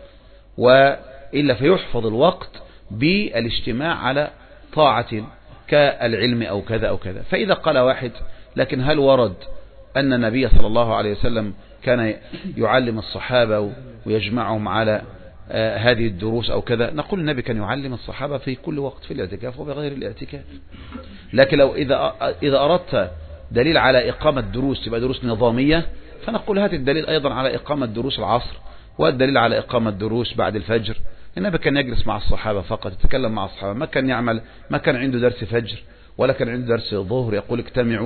وإلا فيحفظ الوقت بالاجتماع على طاعة كالعلم أو كذا أو كذا. فإذا قال واحد لكن هل ورد أن النبي صلى الله عليه وسلم كان يعلم الصحابة ويجمعهم على آه هذه الدروس أو كذا؟ نقول النبي كان يعلم الصحابة في كل وقت، في الاعتكاف وبغير الاعتكاف. لكن لو إذا إذا أردت دليل على إقامة دروس تبقى دروس نظامية، فنقول هات الدليل أيضا على إقامة دروس العصر، والدليل على إقامة دروس بعد الفجر. النبي كان يجلس مع الصحابة فقط، يتكلم مع الصحابة، ما كان يعمل، ما كان عنده درس فجر ولا كان عنده درس ظهر يقول اجتمعوا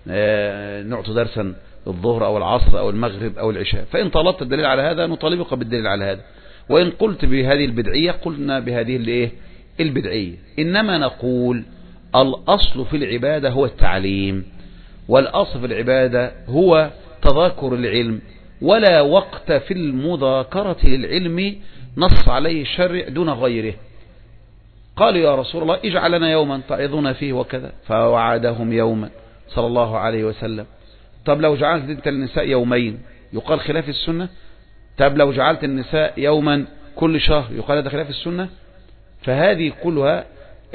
نعطوا درسا الظهر أو العصر أو المغرب أو العشاء. فإن طلبت الدليل على هذا نطالبك بالدليل على هذا، وإن قلت بهذه البدعية قلنا بهذه الايه البدعية. إنما نقول الأصل في العبادة هو التعليم، والأصل في العبادة هو تذاكر العلم، ولا وقت في المذاكرة للعلم نص عليه الشرع دون غيره. قالوا يا رسول الله اجعل لنا يوما تعظنا فيه وكذا، فوعدهم يوما صلى الله عليه وسلم. طب لو جعلت انت النساء يومين يقال خلاف السنة؟ طب لو جعلت النساء يوما كل شهر يقال هذا خلاف السنة؟ فهذه كلها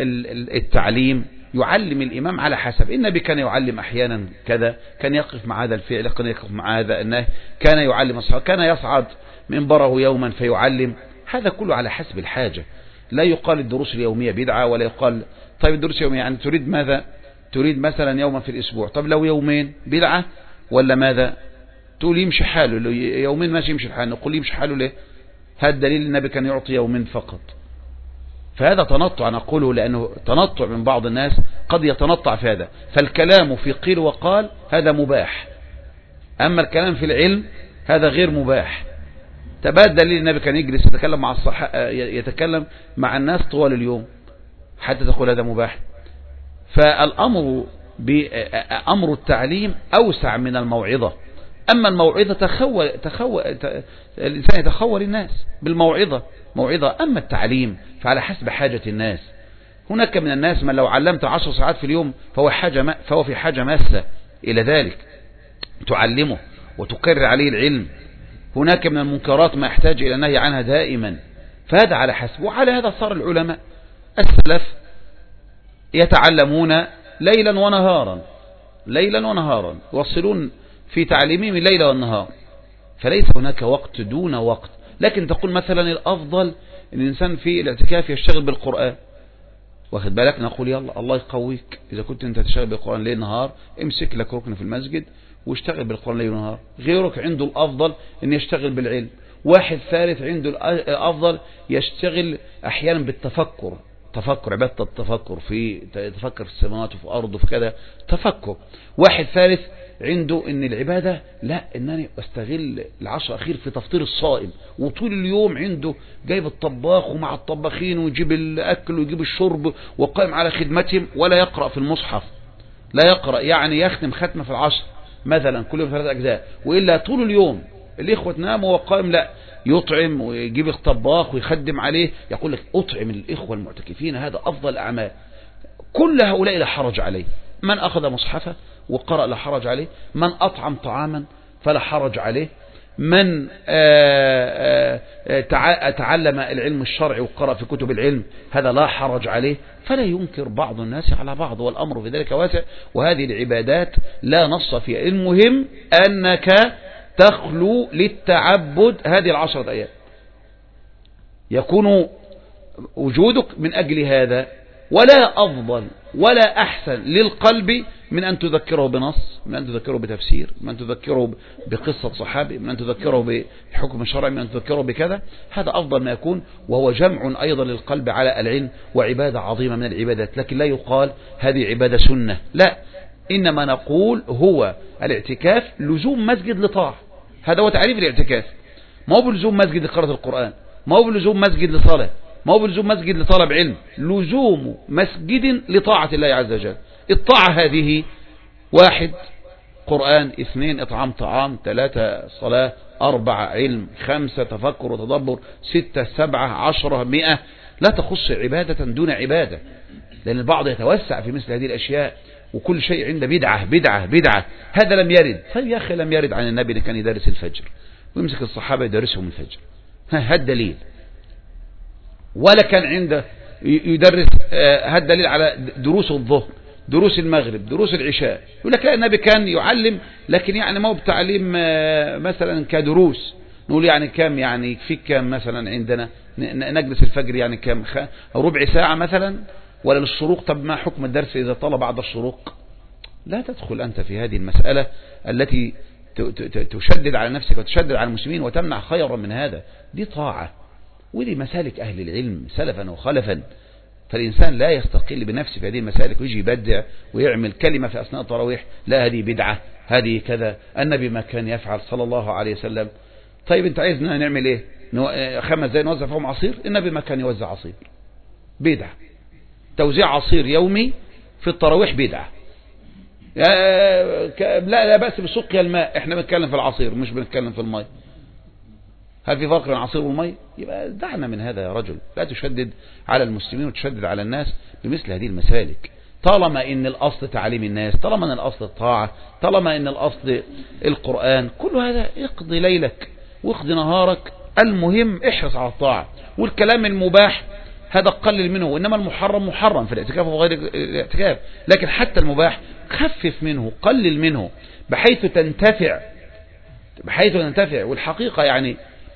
التعليم يعلم الإمام على حسب. النبي كان يعلم أحيانا كذا، كان يقف مع هذا الفعل، كان يقف مع هذا النهي، كان يعلم أصحابه، كان يصعد منبره يوما فيعلم. هذا كله على حسب الحاجة. لا يقال الدروس اليومية بدعة، ولا يقال طيب الدروس اليومية يعني تريد ماذا؟ تريد مثلا يوما في الأسبوع، طب لو يومين بدعة ولا ماذا؟ تقول يمشي حاله، يومين ماشي يمشي حاله. نقول يمشي حاله ليه؟ هذا دليل النبي كان يعطي يومين فقط. فهذا تنطع نقوله، لأنه تنطع من بعض الناس قد يتنطع في هذا. فالكلام في قيل وقال هذا مباح، أما الكلام في العلم هذا غير مباح. تبادل دليل النبي كان يجلس يتكلم مع الصح... يتكلم مع الناس طوال اليوم حتى تقول هذا مباح. فالأمر بأمر التعليم أوسع من الموعظة. أما الموعظة تخول تخول الإنسان يتخول الناس بالموعظة موعظة. أما التعليم فعلى حسب حاجة الناس. هناك من الناس من لو علمت عشر ساعات في اليوم فهو حاجة ما فهو في حاجة ماسة إلى ذلك، تعلمه وتكرر عليه العلم. هناك من المنكرات ما يحتاج إلى النهي عنها دائما. فهذا على حسب. وعلى هذا صار العلماء السلف يتعلمون ليلا ونهارا، ليلا ونهارا، يوصلون في تعليمهم الليل والنهار. فليس هناك وقت دون وقت. لكن تقول مثلا الأفضل أن الإنسان في الاعتكاف يشتغل بالقرآن، واخد بالك؟ نقول يلا الله يقويك، إذا كنت أنت تشتغل بالقرآن ليل نهار امسك لك ركن في المسجد واشتغل بالقرآن ليل ونهار. غيرك عنده الأفضل أن يشتغل بالعلم. واحد ثالث عنده الأفضل يشتغل أحيانا بالتفكر، تفكر عبادة التفكر، في تفكر في السماوات وفي الأرض وفي كذا تفكر. واحد ثالث عنده ان العبادة لا، انني استغل العشر اخير في تفطير الصائم، وطول اليوم عنده جايب الطباخ ومع الطباخين ويجيب الاكل ويجيب الشرب وقائم على خدمتهم، ولا يقرأ في المصحف، لا يقرأ يعني يختم ختمة في العشر مثلا كل يوم ثلاث اجزاء، وإلا طول اليوم الاخوة ناموا وقائم لا يطعم ويجيب الطباخ ويخدم عليه. يقول لك اطعم الاخوة المعتكفين، هذا افضل اعمال. كل هؤلاء لا حرج عليه. من اخذ مصحفه وقرأ لا حرج عليه، من أطعم طعاما فلا حرج عليه، من آآ آآ تعلم العلم الشرعي وقرأ في كتب العلم هذا لا حرج عليه. فلا ينكر بعض الناس على بعض، والأمر في ذلك واسع. وهذه العبادات لا نص فيها. المهم أنك تخلو للتعبد هذه العشرة أيام، يكون وجودك من أجل هذا. ولا أفضل ولا أحسن للقلب من أن تذكره بنص، من أن تذكره بتفسير، من أن تذكره بقصة صحابي، من أن تذكره بحكم شرعي، من أن تذكره بكذا. هذا أفضل ما يكون، وهو جمع أيضا للقلب على العلم، وعبادة عظيمة من العبادات. لكن لا يقال هذه عبادة سنة، لا. إنما نقول هو الاعتكاف لزوم مسجد لطاعة. هذا هو تعريف الاعتكاف. ما هو بلزوم مسجد لقراءة القرآن، ما هو بلزوم مسجد لصلاة، ما هو بلزوم مسجد لطلب علم. لزوم مسجد لطاعة الله عز وجل. الطاعة هذه واحد قرآن، اثنين إطعام طعام، ثلاثة صلاة، أربعة علم، خمسة تفكر وتدبر، ستة سبعة عشرة مئة. لا تخص عبادة دون عبادة، لأن البعض يتوسع في مثل هذه الأشياء وكل شيء عنده بدعة بدعة بدعة. هذا لم يرد. طيب يا أخي لم يرد عن النبي اللي كان يدرس الفجر ويمسك الصحابة يدرسهم الفجر، ها الدليل. ولا كان عنده يدرس، ها الدليل على دروس الظهر، دروس المغرب، دروس العشاء. يقول لك لا النبي كان يعلم، لكن يعني ما هو بتعليم مثلا كدروس. نقول يعني كم، يعني في كم مثلا عندنا نجلس الفجر يعني كم، ربع ساعة مثلا ولا للشروق؟ طب ما حكم الدرس إذا طال بعد الشروق؟ لا تدخل أنت في هذه المسألة التي تشدد على نفسك وتشدد على المسلمين وتمنع خيرا من هذا. دي طاعة ودي مسالك أهل العلم سلفا وخلفا. فالإنسان لا يستقل بنفسه في هذه المسالك ويجي يبدع ويعمل كلمة في أثناء التراويح، لا هذه بدعة، هذه كذا، النبي ما كان يفعل صلى الله عليه وسلم. طيب أنت عايزنا نعمل إيه؟ خمس دقايق نوزع فيهم عصير؟ النبي ما كان يوزع عصير، بدعة. توزيع عصير يومي في التراويح بدعة. لا لا بأس بسقيا الماء، احنا بنتكلم في العصير مش بنتكلم في الماء. هل في فرق بين العصير والماء؟ يبقى دعنا من هذا يا رجل. لا تشدد على المسلمين وتشدد على الناس بمثل هذه المسالك. طالما ان الاصل تعليم الناس، طالما ان الاصل الطاعة، طالما ان الاصل القرآن، كل هذا اقضي ليلك واقضي نهارك. المهم احرص على الطاعة. والكلام المباح هذا قلل منه، وإنما المحرم محرم في الاعتكاف وغير الاعتكاف. لكن حتى المباح خفف منه، قلل منه، بحيث تنتفع بحيث تنتفع. والحقيقة يعني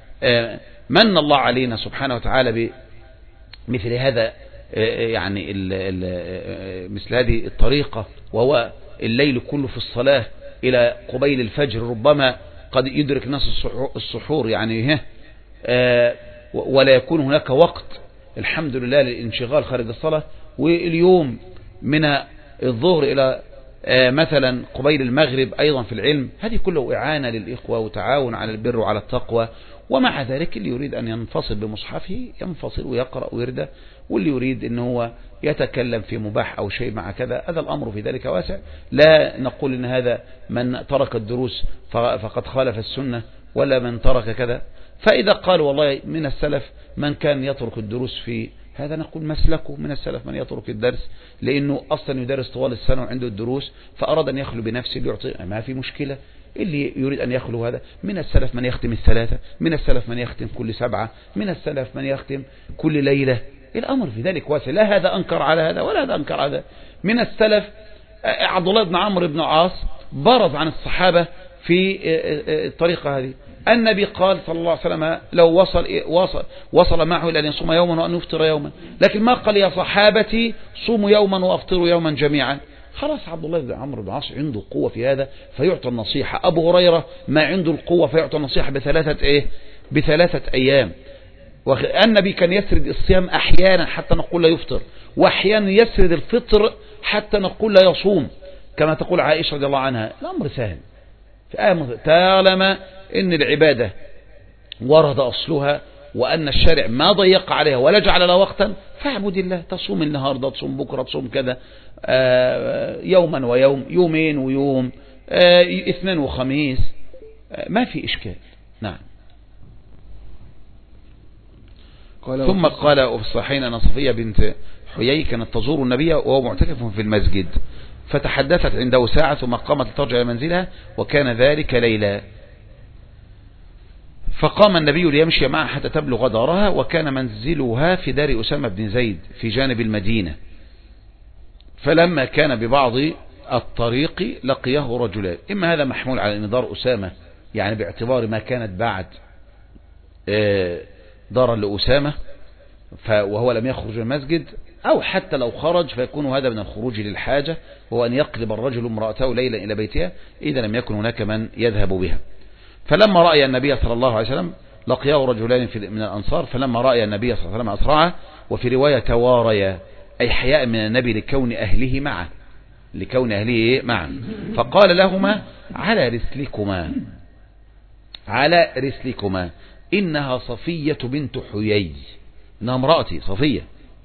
من الله علينا سبحانه وتعالى بمثل هذا، يعني مثل هذه الطريقة، وهو الليل كله في الصلاة إلى قبيل الفجر، ربما قد يدرك ناس السحور يعني، ولا يكون هناك وقت الحمد لله للانشغال خارج الصلاة. واليوم من الظهر إلى مثلا قبيل المغرب أيضا في العلم. هذه كله إعانة للإخوة وتعاون على البر وعلى التقوى. ومع ذلك اللي يريد أن ينفصل بمصحفه ينفصل ويقرأ ويرده، واللي يريد أن هو يتكلم في مباح أو شيء مع كذا، هذا الأمر في ذلك واسع. لا نقول أن هذا من ترك الدروس فقد خالف السنة، ولا من ترك كذا. فإذا قال والله من السلف من كان يترك الدروس في هذا، نقول مسلكه من السلف من يترك الدرس لأنه أصلا يدرس طوال السنة وعنده الدروس، فأراد أن يخلو بنفسه ليعطي، ما في مشكلة. اللي يريد أن يخلو هذا. من السلف من يختم الثلاثة، من السلف من يختم كل سبعة، من السلف من يختم كل ليلة. الأمر في ذلك واسع، لا هذا أنكر على هذا ولا هذا أنكر على هذا. من السلف عبد الله بن عمرو بن عاص برز عن الصحابة في الطريقة هذه. النبي قال صلى الله عليه وسلم لو وصل وصل, وصل معه إلى أن يصوم يوما وأن يفطر يوما، لكن ما قال يا صحابتي صوموا يوما وأفطروا يوما جميعا. خلاص عبد الله بن عمرو بن عاص عنده قوة في هذا فيعطى النصيحة. أبو هريرة ما عنده القوة فيعطى النصيحة بثلاثة إيه بثلاثة أيام. النبي كان يسرد الصيام أحيانا حتى نقول لا يفطر، وأحيانا يسرد الفطر حتى نقول لا يصوم، كما تقول عائشة رضي الله عنها. الأمر سهل. طالما إن العبادة ورد أصلها وأن الشارع ما ضيق عليها ولا جعل لها وقتا، فاعبد الله. تصوم النهاردة، تصوم بكرة، تصوم كذا، يوما ويوم، يومين ويوم، اثنين وخميس، ما في إشكال. نعم. قال ثم قال في الصحيحين أن صفية بنت حيي كانت تزور النبي وهو معتكف في المسجد، فتحدثت عنده ساعة ثم قامت لترجع إلى منزلها، وكان ذلك ليلا. فقام النبي ليمشي معها حتى تبلغ دارها، وكان منزلها في دار أسامة بن زيد في جانب المدينة. فلما كان ببعض الطريق لقيه رجلان. إما هذا محمول على أن دار أسامة يعني باعتبار ما كانت بعد دارا لأسامة وهو لم يخرج من المسجد، أو حتى لو خرج فيكون هذا من الخروج للحاجة، وهو أن يقلب الرجل امرأته ليلا إلى بيتها إذا لم يكن هناك من يذهب بها. فلما رأي النبي صلى الله عليه وسلم لقياه رجلان من الأنصار، فلما رأي النبي صلى الله عليه وسلم أسرعه، وفي رواية تواريا أي حياء من النبي لكون أهله معه لكون أهله معا. فقال لهما على رسلكما على رسلكما إنها صفية بنت حيي، إنها امرأتي صفية،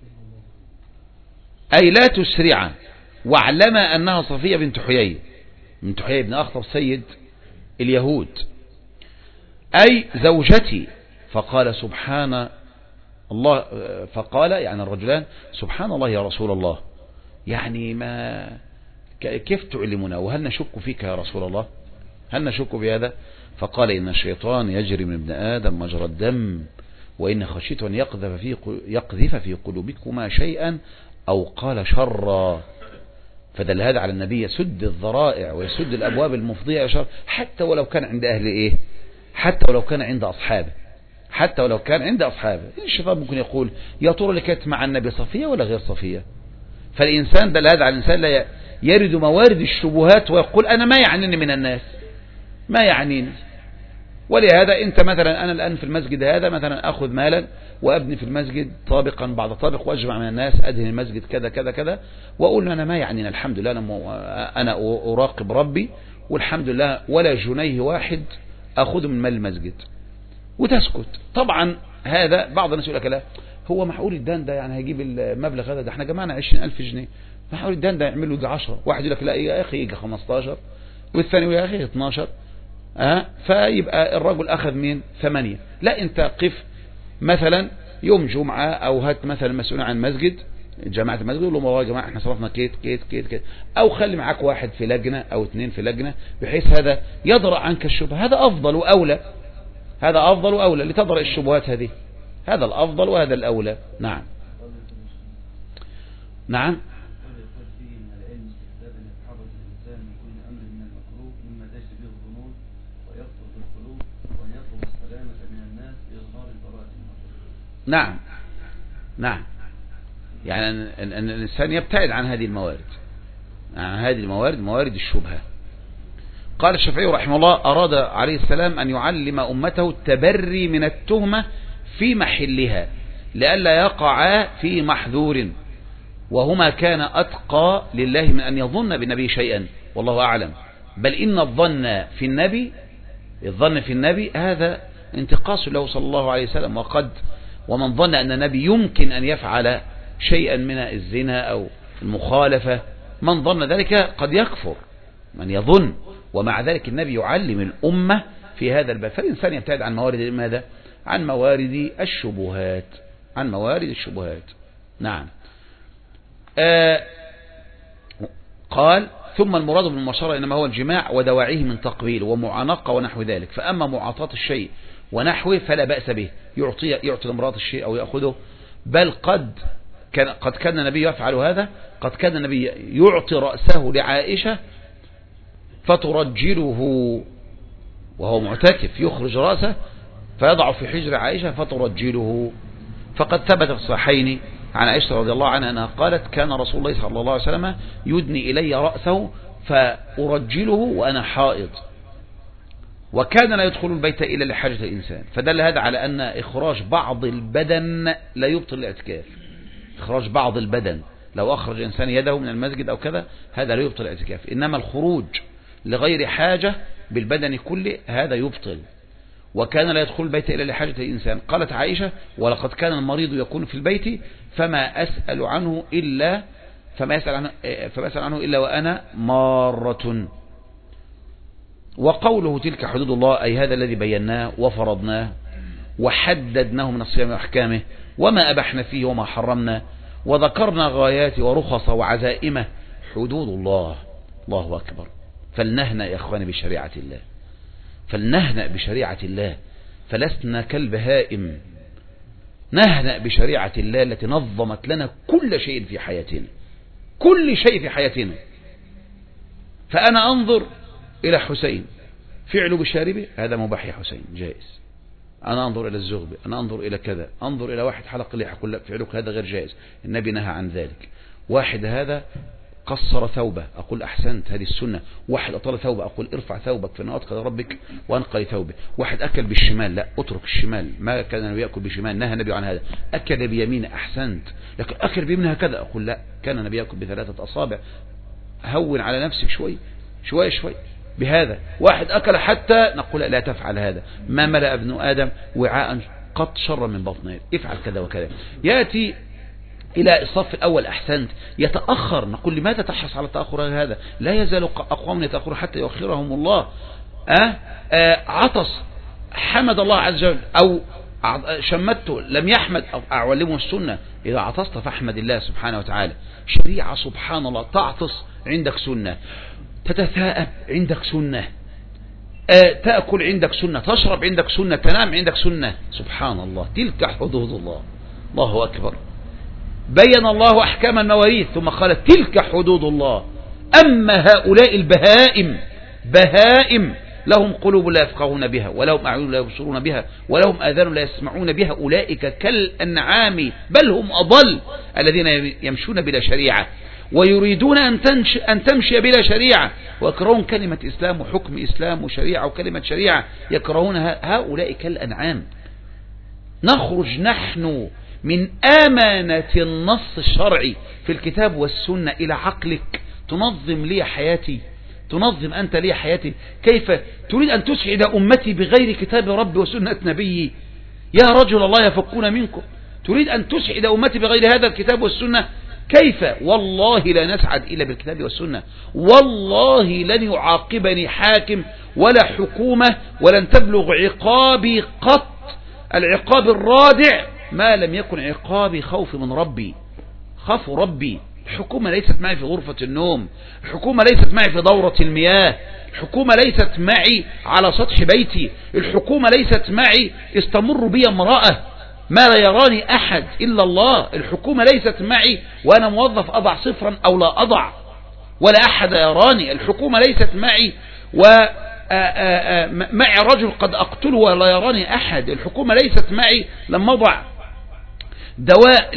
أي لا تسرعا واعلما أنها صفية بنت حيي. من حيي بن أخطب سيد اليهود، أي زوجتي. فقال سبحان الله، فقال يعني الرجلان سبحان الله يا رسول الله، يعني ما كيف تعلمنا وهل نشك فيك يا رسول الله، هل نشك بهذا؟ فقال إن الشيطان يجري من ابن آدم مجرى الدم، وإن خشيت أن يقذف في يقذف في قلوبكما شيئا أو قال شرا. فدل هذا على النبي يسد الذرائع ويسد الأبواب المفضية إلى شر، حتى ولو كان عند أهل إيه، حتى ولو كان عند أصحابه، حتى ولو كان عند أصحابه. الشيطان ممكن يقول يا ترى اللي كانت مع النبي صفية ولا غير صفية؟ فالإنسان دل هذا على الإنسان لا يرد موارد الشبهات ويقول أنا ما يعنيني من الناس، ما يعنيني. ولهذا أنت مثلا أنا الآن في المسجد هذا مثلا أخذ مالا وأبني في المسجد طابقا بعد طابق وأجمع من الناس أدهن المسجد كذا كذا كذا، وأقول أنا ما يعنينا، الحمد لله أنا أنا أراقب ربي والحمد لله ولا جنيه واحد أخذه من مال المسجد، وتسكت. طبعا هذا بعض الناس يقول لك لا هو محقول الدان ده يعني هيجيب المبلغ هذا، ده احنا جمعنا عشرين ألف جنيه، محقول الدان ده يعمل له يجي عشرة، واحد يقول لك لا يا أخي يجي خمستاشر، والثاني يا أخي اتناشر، أه فيبقى الرجل أخذ مين ثمانية. لا أنت قف مثلا يوم جمعة أو هات مثلا مسؤول عن مسجد جماعة المسجد قول لهم والله يا جماعة احنا صرفنا كيت كيت كيت كيت، أو خلي معاك واحد في لجنة أو اثنين في لجنة بحيث هذا يضرع عنك الشبهة، هذا أفضل وأولى، هذا أفضل وأولى لتضرع الشبهات هذه، هذا الأفضل وهذا الأولى. نعم نعم نعم نعم يعني أن الإنسان يبتعد عن هذه الموارد، عن هذه الموارد موارد الشبهة. قال الشافعي رحمه الله أراد عليه السلام أن يعلم أمته التبري من التهمة في محلها لئلا يقع في محذور، وهما كان أتقى لله من أن يظن بالنبي شيئا والله أعلم، بل إن الظن في النبي الظن في النبي هذا انتقاص له صلى الله عليه وسلم، وقد ومن ظن أن النبي يمكن أن يفعل شيئا من الزنا أو المخالفة، من ظن ذلك قد يكفر من يظن، ومع ذلك النبي يعلم الأمة في هذا الباب. فالإنسان يبتعد عن موارد ماذا؟ عن موارد الشبهات، عن موارد الشبهات. نعم. آه قال ثم المراد بالمباشرة إنما هو الجماع ودواعيه من تقبيل ومعانقة ونحو ذلك، فأما معاطاة الشيء ونحوه فلا بأس به، يعطي يعطي المراد الشيء أو يأخذه، بل قد كان قد كان النبي يفعل هذا، قد كان النبي يعطي رأسه لعائشة فترجله وهو معتكف، يخرج رأسه فيضع في حجر عائشة فترجله. فقد ثبت في الصحيحين عن عائشة رضي الله عنها أنها قالت كان رسول الله صلى الله عليه وسلم يدني إلي رأسه فأرجله وأنا حائض، وكان لا يدخل البيت إلا لحاجة الإنسان. فدل هذا على أن إخراج بعض البدن لا يبطل الاعتكاف، إخراج بعض البدن لو أخرج الإنسان يده من المسجد أو كذا هذا لا يبطل الاعتكاف، إنما الخروج لغير حاجة بالبدن كله هذا يبطل. وكان لا يدخل البيت إلا لحاجة الإنسان. قالت عائشة ولقد كان المريض يكون في البيت فما أسأل عنه إلا فما يسأل عنه, فما أسأل عنه إلا وأنا مارة. وقوله تلك حدود الله أي هذا الذي بيناه وفرضناه وحددناه من الصيام وأحكامه وما أبحنا فيه وما حرمنا، وذكرنا غايات ورخص وعزائمه، حدود الله. الله أكبر. فلنهنأ يا أخواني بشريعة الله، فلنهنأ بشريعة الله، فلسنا كالبهائم، نهنأ بشريعة الله التي نظمت لنا كل شيء في حياتنا، كل شيء في حياتنا. فأنا أنظر إلى حسين فعله بشاربه هذا مباح يا حسين جائز، أنا أنظر إلى الزغب، أنا أنظر إلى كذا، أنظر إلى واحد حلق اللحى أقول لا فعلك هذا غير جائز، النبي نهى عن ذلك. واحد هذا قصر ثوبه أقول أحسنت هذه السنة، واحد أطال ثوبه أقول ارفع ثوبك فإنه أتقى لربك وأنقى ثوبه. واحد أكل بالشمال لا أترك الشمال، ما كان النبي يأكل بالشمال، نهى النبي عن هذا. أكل بيمين أحسنت، لكن أكل بيمينها كذا أقول لا كان النبي يأكل بثلاثة أصابع، هون على نفسك شوي شوي شوي بهذا. واحد أكل حتى نقول لا تفعل هذا، ما ملأ ابن آدم وعاء قط شر من بطنه، افعل كذا وكذا. يأتي إلى الصف الأول أحسنت، يتأخر، نقول لماذا تحرص على التأخر هذا؟ لا يزال أقوام يتأخرون حتى يؤخرهم الله. أه؟ أه عطس حمد الله عز وجل، أو شمته لم يحمد، أو أعلمه السنة إذا عطست فاحمد الله سبحانه وتعالى. شريعة سبحان الله، تعطس عندك سنة، تتثاءب عندك سنة، أه تأكل عندك سنة، تشرب عندك سنة، تنام عندك سنة. سبحان الله، تلك حدود الله. الله أكبر. بين الله أحكام المواريث ثم قال تلك حدود الله. أما هؤلاء البهائم، بهائم لهم قلوب لا يفقهون بها، ولهم أعين لا يبصرون بها، ولهم آذان لا يسمعون بها، أولئك كالأنعام بل هم أضل، الذين يمشون بلا شريعة ويريدون أن, أن تمشي بلا شريعة، ويكرهون كلمة إسلام وحكم إسلام وشريعة وكلمة شريعة، يكرهونها. هؤلاء كالأنعام. نخرج نحن من أمانة النص الشرعي في الكتاب والسنة إلى عقلك، تنظم لي حياتي، تنظم أنت لي حياتي. كيف تريد أن تسعد أمتي بغير كتاب ربي وسنة نبيي؟ يا رجل الله يفكون منكم. تريد أن تسعد أمتي بغير هذا الكتاب والسنة؟ كيف؟ والله لا نسعد إلا بالكتاب والسنة. والله لن يعاقبني حاكم ولا حكومة، ولن تبلغ عقابي قط العقاب الرادع ما لم يكن عقابي خوف من ربي. خاف ربي. الحكومة ليست معي في غرفة النوم، الحكومة ليست معي في دورة المياه، الحكومة ليست معي على سطح بيتي، الحكومة ليست معي استمر بي امرأة ما لا يراني أحد إلا الله، الحكومة ليست معي وأنا موظف أضع صفرا أو لا أضع ولا أحد يراني، الحكومة ليست معي و معي رجل قد أقتله ولا يراني أحد، الحكومة ليست معي لما أضع دواء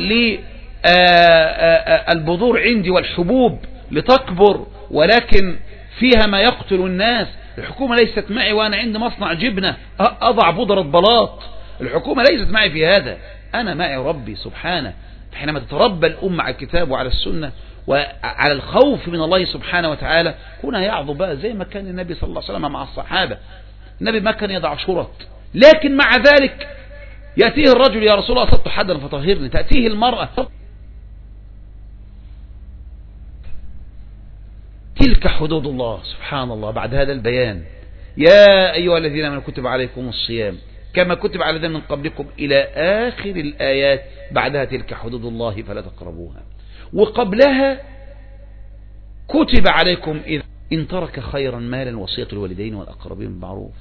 للبذور عندي والحبوب لتكبر ولكن فيها ما يقتل الناس، الحكومة ليست معي وأنا عندي مصنع جبنة أضع بودرة بلاط، الحكومة ليست معي في هذا، أنا معي ربي سبحانه. حينما تتربى الأمة على الكتاب وعلى السنة وعلى الخوف من الله سبحانه وتعالى، هنا يعظم بقى زي ما كان النبي صلى الله عليه وسلم مع الصحابة. النبي ما كان يضع شرط، لكن مع ذلك يأتيه الرجل يا رسول الله أصبت حدا فطهرني، تأتيه المرأة تلك حدود الله سبحان الله. بعد هذا البيان يا أيها الذين آمنوا كتب عليكم الصيام كما كتب على الذين من قبلكم إلى آخر الآيات، بعدها تلك حدود الله فلا تقربوها، وقبلها كتب عليكم إذا إن ترك خيرا مالا وصية الوالدين والأقربين بالمعروف،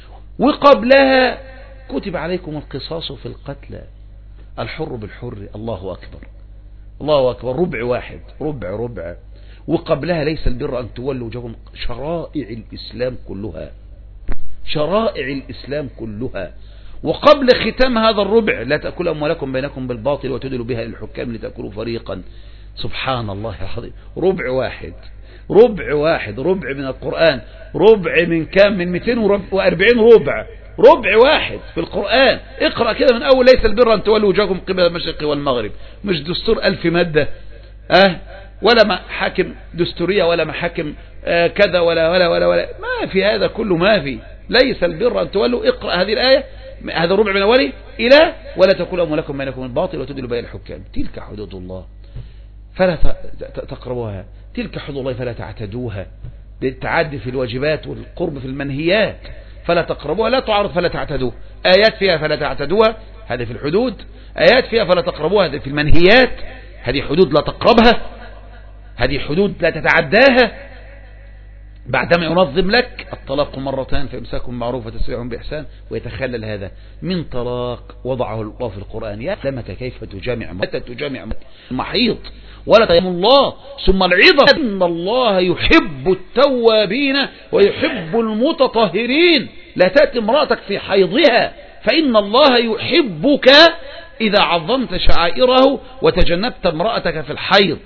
وقبلها كتب عليكم القصاص في القتلى الحر بالحر. الله أكبر الله أكبر. ربع واحد ربع ربع. وقبلها ليس البر أن تولوا وجوهكم، شرائع الإسلام كلها شرائع الإسلام كلها. وقبل ختام هذا الربع لا تأكلوا أموالكم بينكم بالباطل وتدلوا بها للحكام لتأكلوا فريقا. سبحان الله العظيم. ربع واحد ربع واحد ربع من القرآن. ربع من كام؟ من مئتين وأربعين ربع. ربع واحد في القرآن. اقرأ كده من أول ليس البر أن تولوا وجوهكم قبل المشرق والمغرب. مش دستور ألف مادة أه ولا محاكم دستورية ولا محاكم آه كذا ولا ولا ولا ولا ما في هذا كله، ما في. ليس البر أن تولوا. اقرأ هذه الآية هذا ربع من أوله إلى ولا تأكلوا أموالكم بينكم بالباطل وتدلوا بها الحكام. تلك حدود الله فلا تقربوها، تلك حدود الله فلا تعتدوها. بالتعدي في الواجبات والقرب في المنهيات فلا تقربوها، لا تعرض فلا تعتدوها. آيات فيها فلا تعتدوها هذه في الحدود، آيات فيها فلا تقربوها هذه في المنهيات، هذه حدود لا تقربها، هذه حدود لا تتعداها. بعدما ينظم لك الطلاق مرتان فإمساك بالمعروف وتسريح بإحسان، ويتخلل هذا من طلاق وضعه الله في القرآن. يعلمك كيف تجامع متى تجامع المحيط ولا تيم الله ثم العظة إن الله يحب التوابين ويحب المتطهرين. لا تأتي امرأتك في حيضها فإن الله يحبك إذا عظمت شعائره وتجنبت امرأتك في الحيض.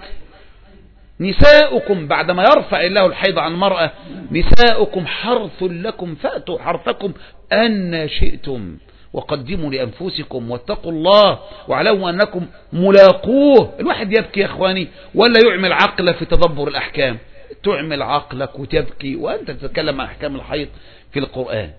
نساؤكم بعدما يرفع الله الحيض عن المرأة نساؤكم حرث لكم فأتوا حرثكم أن شئتم وقدموا لأنفسكم واتقوا الله واعلموا أنكم ملاقوه. الواحد يبكي يا أخواني ولا يعمل عقله في تدبر الأحكام؟ تعمل عقلك وتبكي وأنت تتكلم عن أحكام الحيض في القرآن.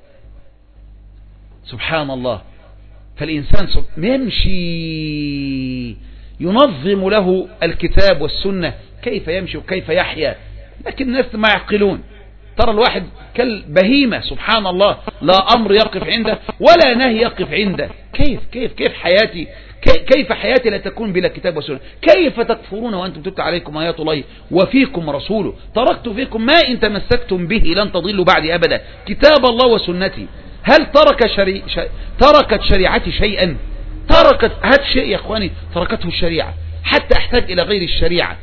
سبحان الله. فالإنسان يمشي ينظم له الكتاب والسنة كيف يمشي وكيف يحيا، لكن الناس ما يعقلون. ترى الواحد كالبهيمة سبحان الله، لا أمر يقف عنده ولا نهي يقف عنده. كيف كيف كيف حياتي كيف حياتي لا تكون بلا كتاب وسنة؟ كيف تكفرون وأنتم تتلى عليكم آيات الله وفيكم رسوله؟ تركت فيكم ما إن تمسكتم به لن تضلوا بعدي أبدا، كتاب الله وسنتي. هل ترك شري... ش... تركت شريعتي شيئا؟ تركت هذا شيء يا أخواني تركته الشريعة، حتى أحتاج إلى غير الشريعة.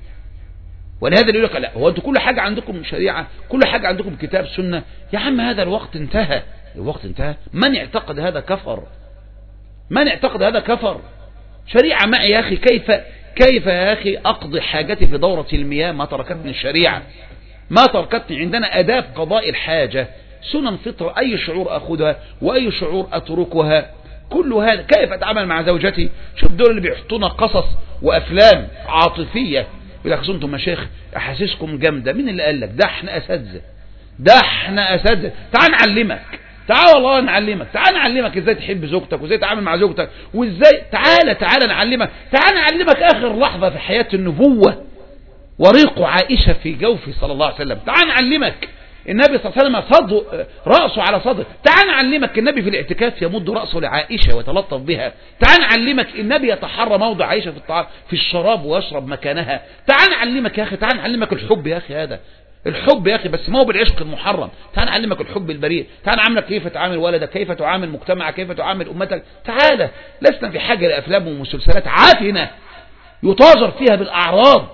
ولهذا اللي يقول لك لا هو أنتم كل حاجة عندكم شريعة، كل حاجة عندكم كتاب سنة. يا عم هذا الوقت انتهى، الوقت انتهى. من اعتقد هذا كفر، من اعتقد هذا كفر. شريعة معي يا أخي، كيف كيف يا أخي أقضي حاجتي في دورة المياه؟ ما تركتني الشريعة، ما تركتني. عندنا أداب قضاء الحاجة، سنن فطر، أي شعور أخذها وأي شعور أتركها، كل هذا. كيف أتعامل مع زوجتي؟ شوف دول اللي بيحطونا قصص وأفلام عاطفية يقول لك انتم مشايخ أحاسيسكم جامدة. مين اللي قال لك؟ ده احنا أساتذة، ده احنا أساتذة. تعال نعلمك، تعال والله نعلمك، تعال نعلمك ازاي تحب زوجتك وازاي تتعامل مع زوجتك وازاي. تعال تعال نعلمك، تعال نعلمك آخر لحظة في حياة النبوة وريق عائشة في جوفه صلى الله عليه وسلم. تعال نعلمك النبي صلى الله عليه وسلم صدر رأسه على صدره. تعال نعلمك النبي في الاعتكاف يمد رأسه لعائشة ويتلطف بها. تعال نعلمك النبي يتحرى موضع عائشة في الطعام في الشراب ويشرب مكانها. تعال نعلمك يا أخي، تعال نعلمك الحب يا أخي، هذا الحب يا أخي، بس ما هو بالعشق المحرم. تعال نعلمك الحب البريء، تعال نعلمك كيف تعامل ولدك، كيف تعامل مجتمعك، كيف تعامل أمتك. تعال، لسنا في حاجة لأفلام ومسلسلات عافنة يتاجر فيها بالأعراض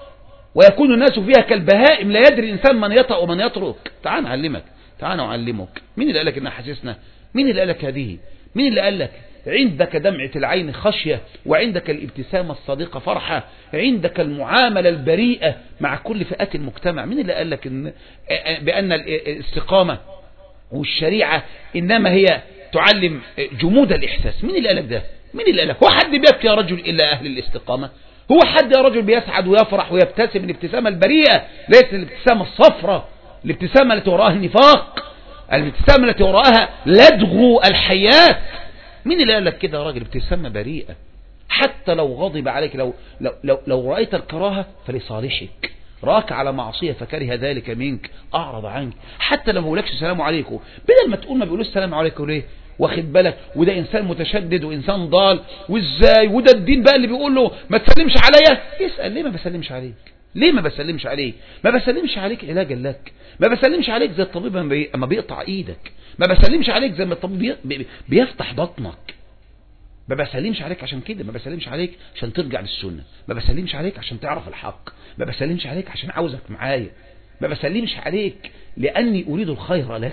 ويكون الناس فيها كالبهائم لا يدري الإنسان من يطأ ومن يترك. تعال نعلمك، تعال نعلمك. مين اللي قال لك إنها حسسنا؟ مين اللي قال لك هذه؟ مين اللي قال لك عندك دمعة العين خشية وعندك الابتسامة الصادقة فرحة، عندك المعاملة البريئة مع كل فئات المجتمع؟ مين اللي قال لك إن بأن الاستقامة والشريعة إنما هي تعلم جمود الإحساس؟ مين اللي قال لك ده؟ مين اللي قال لك؟ هو حد بيبكي يا رجل إلا أهل الاستقامة؟ هو حد يا رجل بيسعد ويفرح ويبتسم الابتسامة البريئة، ليس الابتسامة الصفرة، الابتسامة التي وراءها النفاق، الابتسامة التي وراءها لدغ الحياة. مين اللي قال لك كده يا راجل؟ ابتسامة بريئة، حتى لو غضب عليك، لو لو لو, لو رأيت الكراهة فلصالحك، راك على معصية فكره ذلك منك أعرض عنك، حتى لو ما بقولكش السلام عليكم، بدل ما تقول ما بيقولوش السلام عليكم ليه؟ واخد بالك؟ وده إنسان متشدد وإنسان ضال، وإزاي؟ وده الدين بقى اللي بيقول له ما تسلمش عليا. يسأل ليه ما بسلمش عليك؟ ليه ما بسلمش عليك؟ ما بسلمش عليك علاجا لك، ما بسلمش عليك زي الطبيب اما بيقطع ايدك، ما بسلمش عليك زي ما الطبيب بيفتح بطنك، ما بسلمش عليك عشان كده، ما بسلمش عليك عشان ترجع للسنة، ما بسلمش عليك عشان تعرف الحق، ما بسلمش عليك عشان عاوزك معايا، ما بسلمش عليك لأني أريد الخير لك،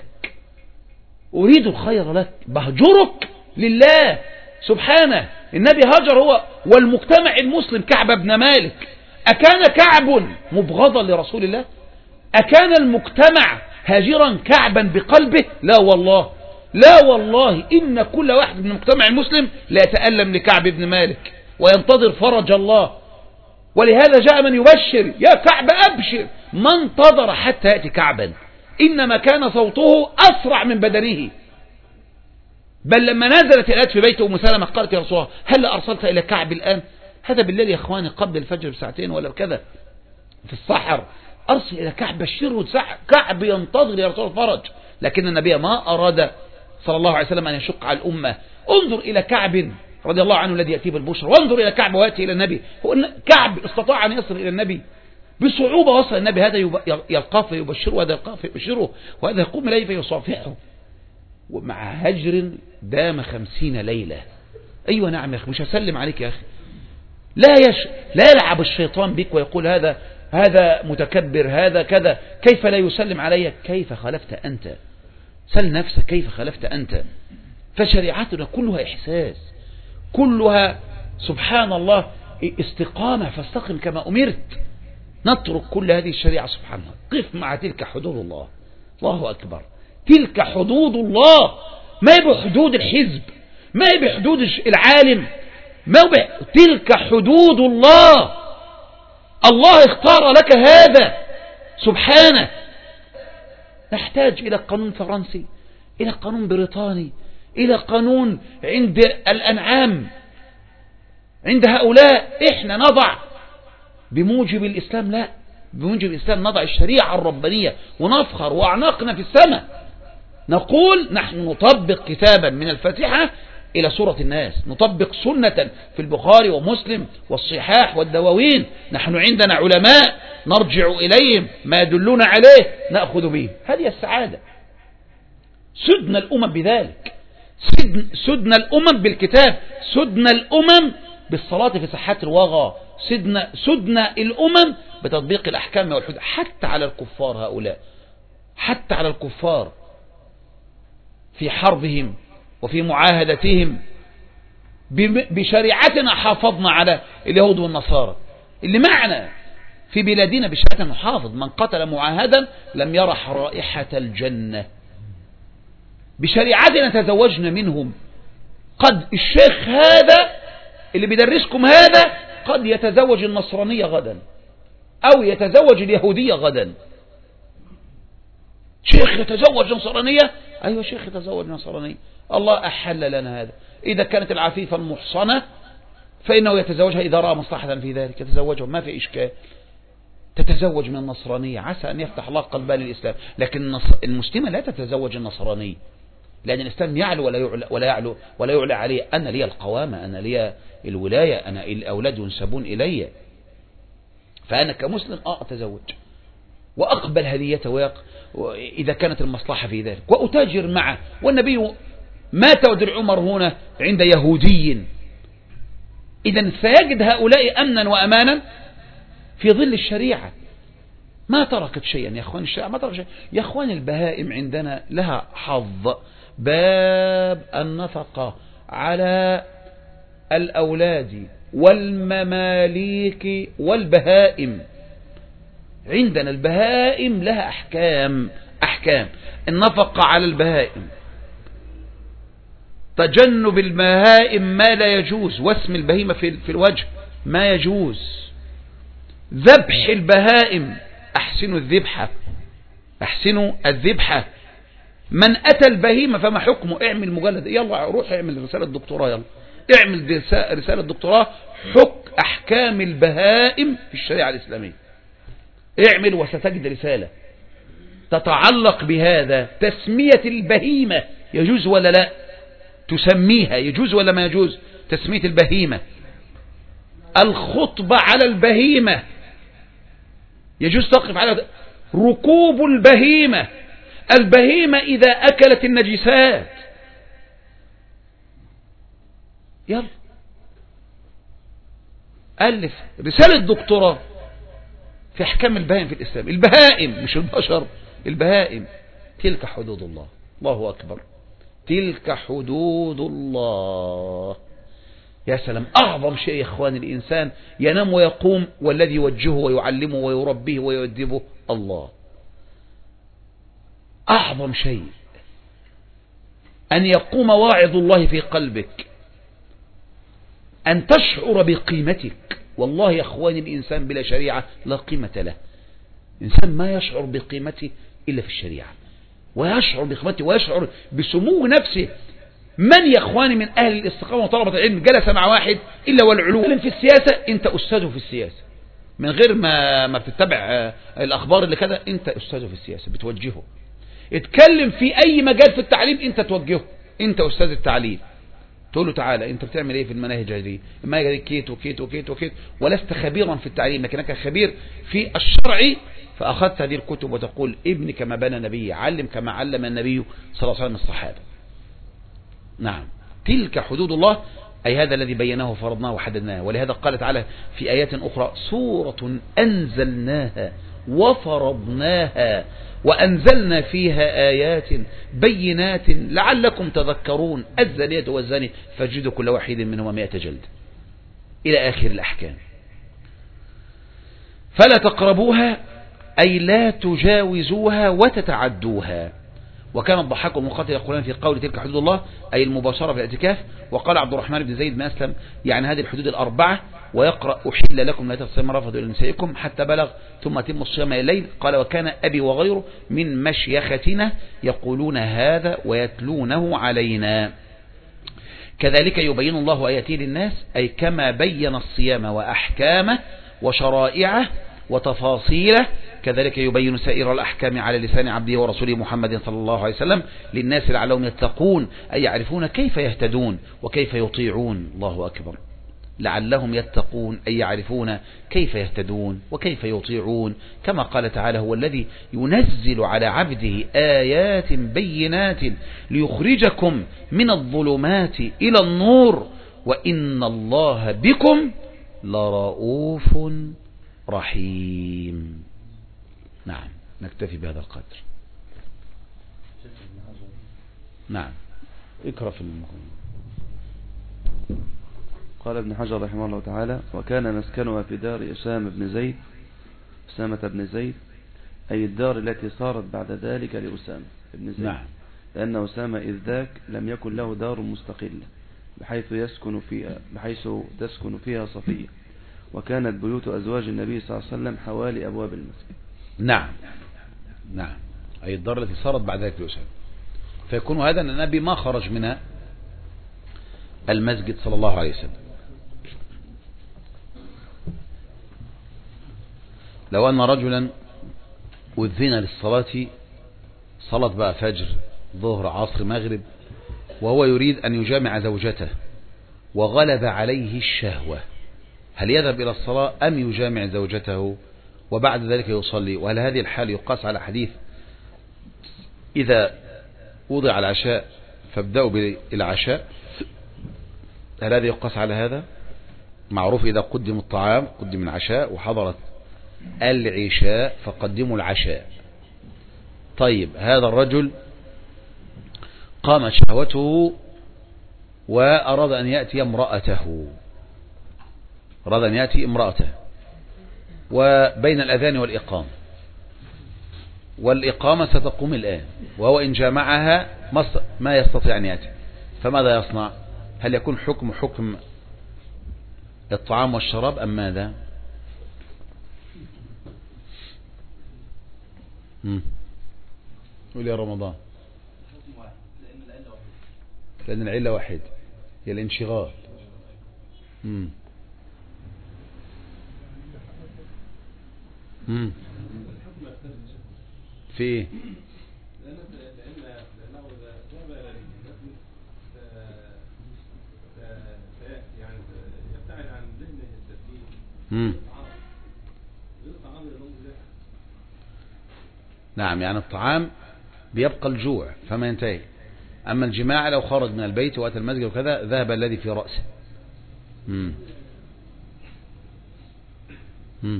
أريد الخير لك، بهجرك لله سبحانه. النبي هجر هو والمجتمع المسلم. كعب بن مالك، أكان كعب مبغضا لرسول الله؟ أكان المجتمع هاجرا كعبا بقلبه؟ لا والله، لا والله، إن كل واحد من المجتمع المسلم لا يتألم لكعب بن مالك وينتظر فرج الله. ولهذا جاء من يبشر يا كعب أبشر، ما انتظر حتى يأتي كعبا، إنما كان صوته أسرع من بدنه. بل لما نزلت الآيات في بيت أم سلمة قالت يا رسول الله هل أرسلت إلى كعب الآن؟ هذا بالليل يا إخواني قبل الفجر بساعتين ولا كذا في الصحر، أرسل إلى كعب بشره. كعب ينتظر يا رسول الفرج، لكن النبي ما أراد صلى الله عليه وسلم أن يشق على الأمة. انظر إلى كعب رضي الله عنه الذي يأتي بالبشر، وانظر إلى كعب ويأتي إلى النبي. هو كعب استطاع أن يصل إلى النبي بصعوبة، وصل النبي، هذا يلقاه فيبشره وهذا يلقاه فيبشره وهذا يقوم إليه فيصافحه، ومع هجر دام خمسين ليلة. أيوة نعم يا أخي، مش هسلم عليك يا أخي. لا يش... لا يلعب الشيطان بك ويقول هذا هذا متكبر، هذا كذا، كيف لا يسلم علي؟ كيف خالفت أنت؟ سل نفسك كيف خالفت أنت؟ فشريعتنا كلها إحساس، كلها سبحان الله استقامة، فاستقم كما أمرت. نترك كل هذه الشريعة سبحان الله، قف مع تلك حدود الله. الله أكبر، تلك حدود الله، ما هي بحدود الحزب، ما هي بحدود العالم، ما هو بح... تلك حدود الله. الله اختار لك هذا سبحانه. نحتاج إلى قانون فرنسي، إلى قانون بريطاني، إلى قانون عند الأنعام، عند هؤلاء احنا نضع بموجب الإسلام، لا، بموجب الإسلام نضع الشريعة الربانية ونفخر وأعناقنا في السماء، نقول نحن نطبق كتابا من الفاتحة إلى سورة الناس، نطبق سنة في البخاري ومسلم والصحاح والدواوين، نحن عندنا علماء نرجع إليهم ما يدلون عليه نأخذ به. هذه السعادة. سدنا الأمم بذلك، سدنا الأمم بالكتاب، سدنا الأمم بالصلاة في ساحات الوغى، سدنا, سدنا الأمم بتطبيق الأحكام والحدود حتى على الكفار هؤلاء، حتى على الكفار في حربهم وفي معاهدتهم بشريعتنا حافظنا على اليهود والنصارى اللي معنا في بلادنا. بشريعتنا نحافظ، من قتل معاهدا لم يرح رائحة الجنة. بشريعتنا تزوجنا منهم. قد الشيخ هذا اللي بيدرسكم هذا قد يتزوج النصرانية غدا أو يتزوج اليهودية غدا. شيخ يتزوج نصرانية، أيوة شيخ يتزوج نصرانية، الله أحل لنا هذا. إذا كانت العفيفة المحصنة فإنه يتزوجها إذا رأى مصلحة في ذلك، يتزوجها ما في إشكال. تتزوج من النصرانية عسى أن يفتح الله قلبها للإسلام، لكن المسلمة لا تتزوج النصرانية، لأن الإسلام يعلو ولا يعلى ولا يعلو ولا يعلى عليه. أنا لي القوامة، أنا لي الولاية، أنا الأولاد ينسبون إلي، فأنا كمسلم آه أتزوج وأقبل هديته إذا كانت المصلحة في ذلك وأتاجر معه. والنبي مات ودر عمر هنا عند يهودي، إذن سيجد هؤلاء أمنا وأمانا في ظل الشريعة. ما تركت شيئا يا أخوان، الشريعة ما تركت شيئا يا أخوان. البهائم عندنا لها حظ، باب النفقة على الأولاد والمماليك والبهائم. عندنا البهائم لها أحكام، أحكام النفقة على البهائم، تجنب البهائم ما لا يجوز، واسم البهيمة في الوجه ما يجوز، ذبح البهائم، أحسنوا الذبحة، أحسنوا الذبحة. من أتى البهيمة فما حكمه؟ اعمل مجلد، يلا روح اعمل رسالة دكتوراه، يلا اعمل رسالة دكتوراه حكم أحكام البهائم في الشريعة الإسلامية، اعمل وستجد رسالة تتعلق بهذا. تسمية البهيمة يجوز ولا لا؟ تسميها يجوز ولا ما يجوز؟ تسمية البهيمة. الخطبة على البهيمة يجوز تقف على ركوب البهيمة. البهيمة إذا أكلت النجسات، يلا ألف رسالة دكتوراه في أحكام البهائم في الإسلام. البهائم مش البشر، البهائم. تلك حدود الله، الله أكبر، تلك حدود الله. يا سلام، أعظم شيء يا إخوان الإنسان ينام ويقوم والذي يوجهه ويعلمه ويربيه ويؤدبه الله. أعظم شيء أن يقوم واعظ الله في قلبك، أن تشعر بقيمتك. والله يا أخواني الإنسان بلا شريعة لا قيمة له. الإنسان ما يشعر بقيمته إلا في الشريعة، ويشعر بقيمته ويشعر بسمو نفسه. من يا أخواني من أهل الاستقامة وطلبة العلم جلس مع واحد إلا والعلوم في السياسة، أنت أستاذه في السياسة من غير ما ما بتتبع الأخبار اللي كده، أنت أستاذه في السياسة بتوجهه. اتكلم في أي مجال في التعليم أنت توجهه، أنت أستاذ التعليم، تقول له تعالى أنت بتعمل إيه في المناهج هذه؟ المناهج هذه كيت وكيت وكيت وكيت، ولست خبيرا في التعليم لكنك خبير في الشرع، فأخذت هذه الكتب وتقول ابني كما بنى نبي، علم كما علم النبي صلى الله عليه وسلم الصحابة. نعم، تلك حدود الله، أي هذا الذي بيناه وفرضناه وحددناه. ولهذا قال تعالى في آيات أخرى: سورة أنزلناها وفرضناها وأنزلنا فيها آيات بينات لعلكم تذكرون، الزانية والزاني فاجلدوا كل واحد منهما مئة جلد، إلى آخر الأحكام. فلا تقربوها أي لا تجاوزوها وتتعدوها. وكان الضحاك والمقاتل يقولون في قول تلك حدود الله أي المباشرة في الاعتكاف. وقال عبد الرحمن بن زيد بن أسلم يعني هذه الحدود الأربعة. ويقرأ أحل لكم لا تغسلوا رفثوا إلى نسائكم حتى بلغ ثم أتموا الصيام إلى الليل. قال: وكان أبي وغيره من مشيختنا يقولون هذا ويتلونه علينا. كذلك يبين الله آياته للناس، أي كما بين الصيام وأحكامه وشرائعه وتفاصيله، كذلك يبين سائر الأحكام على لسان عبده ورسوله محمد صلى الله عليه وسلم للناس لعلهم يتقون، أي يعرفون كيف يهتدون وكيف يطيعون. الله أكبر. لعلهم يتقون أي يعرفون كيف يهتدون وكيف يطيعون، كما قال تعالى: هو الذي ينزل على عبده آيات بينات ليخرجكم من الظلمات إلى النور وإن الله بكم لرؤوف رحيم. نعم، نكتفي بهذا القدر. نعم، اقرأ في المقام. قال ابن حجر رحمه الله تعالى: وكان مسكنها في دار أسامة بن زيد أسامة بن زيد أي الدار التي صارت بعد ذلك لأسامة بن زيد. نعم. لأن أسامة إذ ذاك لم يكن له دار مستقلة بحيث يسكن فيها بحيث تسكن فيها صفية، وكانت بيوت أزواج النبي صلى الله عليه وسلم حوالي أبواب المسجد. نعم نعم، أي الدار التي صارت بعد ذلك لأسامة، فيكون هذا أن النبي ما خرج من المسجد صلى الله عليه وسلم. لو أن رجلا أذن للصلاة، صلاة بقى فجر ظهر عصر مغرب، وهو يريد أن يجامع زوجته وغلب عليه الشهوة، هل يذهب إلى الصلاة أم يجامع زوجته وبعد ذلك يصلي؟ وهل هذه الحال يقاس على حديث إذا وضع العشاء فابدأوا بالعشاء؟ هل هذا يقاس على هذا؟ معروف إذا قدم الطعام قدم العشاء، وحضرت العشاء فقدموا العشاء. طيب، هذا الرجل قامت شهوته وأراد أن يأتي امرأته أراد أن يأتي امرأته وبين الأذان والإقامة، والإقامة ستقوم الآن، وهو إن جامعها ما يستطيع أن يأتي، فماذا يصنع؟ هل يكون حكم حكم الطعام والشراب أم ماذا؟ قول يا رمضان. لأن العلة واحد، هي الانشغال. مم. مم. في ايه؟ مم. نعم، يعني الطعام بيبقى الجوع فما ينتهي، أما الجماع لو خرج من البيت وأتى المسجد وكذا ذهب الذي في رأسه. مم. مم.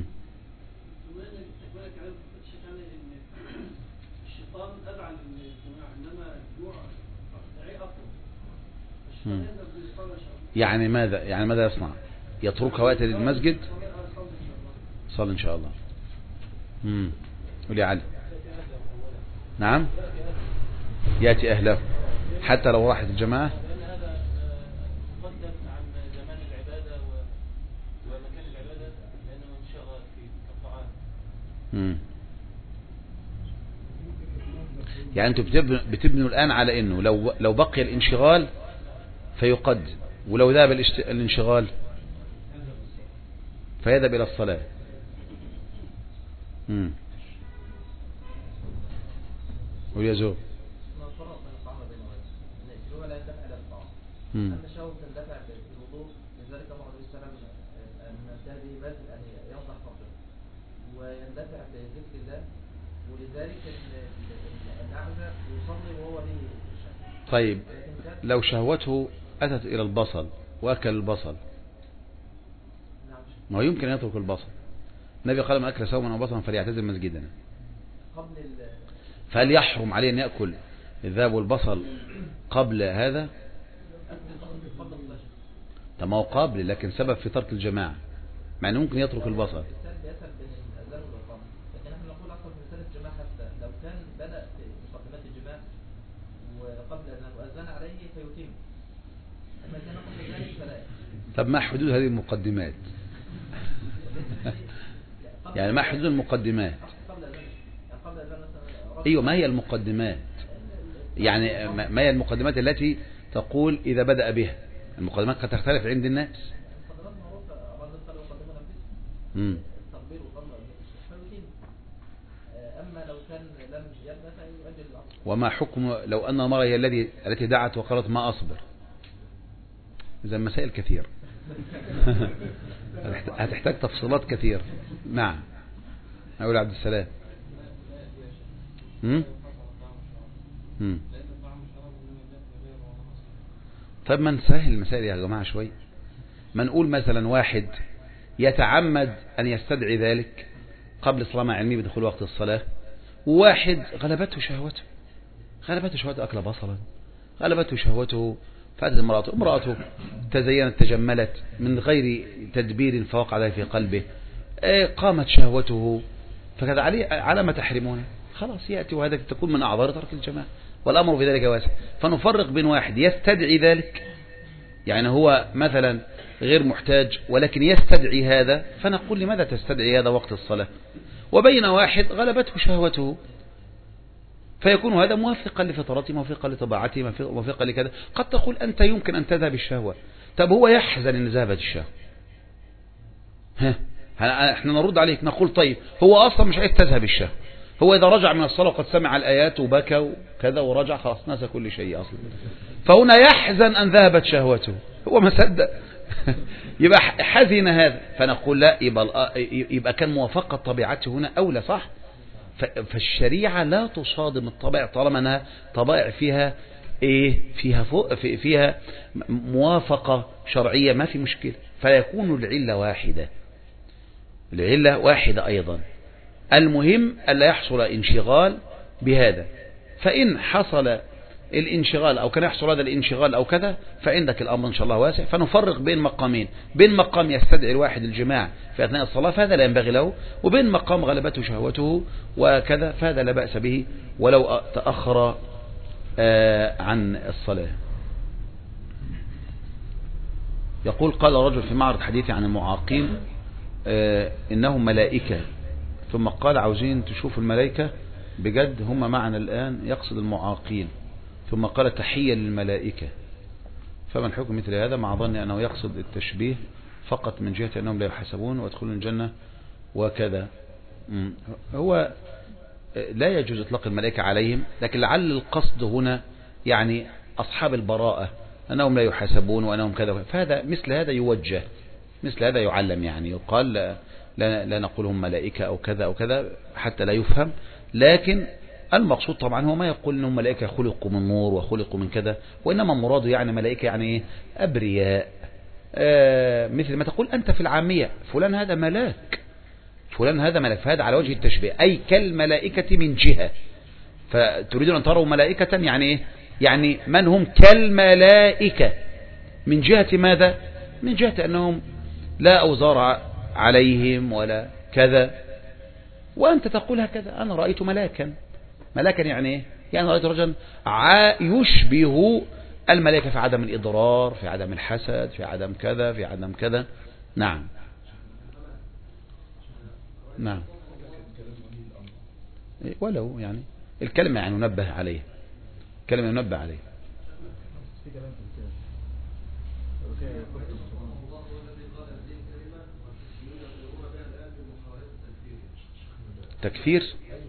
مم. يعني ماذا يعني ماذا يصنع؟ يتركها وقت للمسجد؟ صل إن شاء الله. مم. قولي علي. نعم، يأتي أهله حتى لو راحت الجماعة. مم. يعني أنتم بتبنوا الآن على أنه لو لو بقي الانشغال فيقدم، ولو ذهب الانشغال فيذهب إلى الصلاة. امم ويا زوج امم ويندفع بذكر الله، ولذلك الأعمى يصلي وهو به. طيب، لو شهوته أتت إلى البصل وأكل البصل، ما يمكن يترك البصل. النبي قال: من أكل سوما أو بصلا فليعتزل مسجدنا. فهل يحرم عليه أن يأكل الذهب والبصل قبل هذا؟ طب ما هو قبل، لكن سبب في ترك الجماعة، مع أنه ممكن يترك البصل. لو كان بدأ في مقدمات الجماع وقبل أن أذن عليه فيتم، أما كان قبل ذلك فلا. طب ما حدود هذه المقدمات؟ يعني ما حدود المقدمات؟ ايوه، ما هي المقدمات؟ يعني ما هي المقدمات التي تقول إذا بدأ بها؟ المقدمات قد تختلف عند الناس. امم أما لو كان لم يبنى فيؤجل العصر. وما حكم لو أن المرأة هي الذي التي دعت وقالت ما أصبر؟ إذا مسائل كثيرة هتحتاج تفصيلات كثيرة. نعم. أقول عبد السلام. امم امم طيب ما نسهل المسائل يا جماعة شوي. ما نقول مثلا واحد يتعمد أن يستدعي ذلك قبل صلاة مع علمه بدخول وقت الصلاة، وواحد غلبته شهوته غلبته شهوته أكل بصلا، غلبته شهوته فأتت امرأته امرأته تزينت تجملت من غير تدبير فوقع عليه في قلبه، قامت شهوته، فكذا عليه على ما تحرمونه خلاص يأتي، وهذا تكون من أعذار ترك الجماعة، والأمر في ذلك واسع. فنفرق بين واحد يستدعي ذلك، يعني هو مثلا غير محتاج ولكن يستدعي هذا، فنقول لماذا تستدعي هذا وقت الصلاة، وبين واحد غلبته شهوته، فيكون هذا موافقا لفطرته، موافقا لطباعته، موافقا لكذا. قد تقول أنت يمكن أن تذهب الشهوة، طب هو يحزن أن ذهبت الشهوة، ها احنا نرد عليك نقول طيب هو أصلا مش عايز تذهب الشهوة، هو إذا رجع من الصلاة وقد سمع الآيات وبكى وكذا ورجع خلاص نسى كل شيء أصلا، فهنا يحزن أن ذهبت شهوته، هو ما صدق يبقى حزن هذا، فنقول لا، يبقى, يبقى كان موافقة طبيعته هنا أولى، صح؟ فالشريعة لا تصادم الطبائع طالما أنها طبائع فيها إيه فيها فوق فيها موافقة شرعية، ما في مشكلة، فيكون العلة واحدة، العلة واحدة أيضا. المهم ألا يحصل انشغال بهذا، فإن حصل الانشغال أو كان يحصل هذا الانشغال أو كذا، فعندك الأمر إن شاء الله واسع. فنفرق بين مقامين، بين مقام يستدعي الواحد الجماع في أثناء الصلاة فهذا لا ينبغي له، وبين مقام غلبته شهوته وكذا فهذا لا بأس به ولو تأخر عن الصلاة. يقول قال رجل في معرض حديثي عن المعاقين إنهم ملائكة، ثم قال عاوزين تشوفوا الملائكة بجد هم معنا الآن، يقصد المعاقين، ثم قال تحية للملائكة، فمن حكم مثل هذا مع ظني أنه يقصد التشبيه فقط من جهة أنهم لا يحسبون ويدخلون الجنة وكذا. هو لا يجوز إطلاق الملائكة عليهم، لكن لعل القصد هنا يعني أصحاب البراءة أنهم لا يحاسبون وأنهم كذا، فهذا مثل هذا يوجه، مثل هذا يعلم، يعني يقال لا, لا نقولهم ملائكة أو كذا أو كذا حتى لا يفهم، لكن المقصود طبعا هو ما يقول انهم ملائكة خلقوا من نور وخلقوا من كذا، وإنما مراده يعني ملائكة يعني أبرياء، آه مثل ما تقول أنت في العامية فلان هذا ملاك، فلان هذا ملاك، فهذا على وجه التشبيه، أي كالملائكة من جهة، فتريدون أن تروا ملائكة يعني إيه؟ يعني من هم كالملائكة من جهة ماذا؟ من جهة أنهم لا أوزار عليهم ولا كذا، وأنت تقول هكذا أنا رأيت ملاكا، ملاكا يعني إيه؟ يعني رأيت رجلا يشبه الملائكة في عدم الإضرار، في عدم الحسد، في عدم كذا، في عدم كذا. نعم نعم ولو يعني الكلمة يعني ننبه عليه، كلمة ننبه عليه. تكفير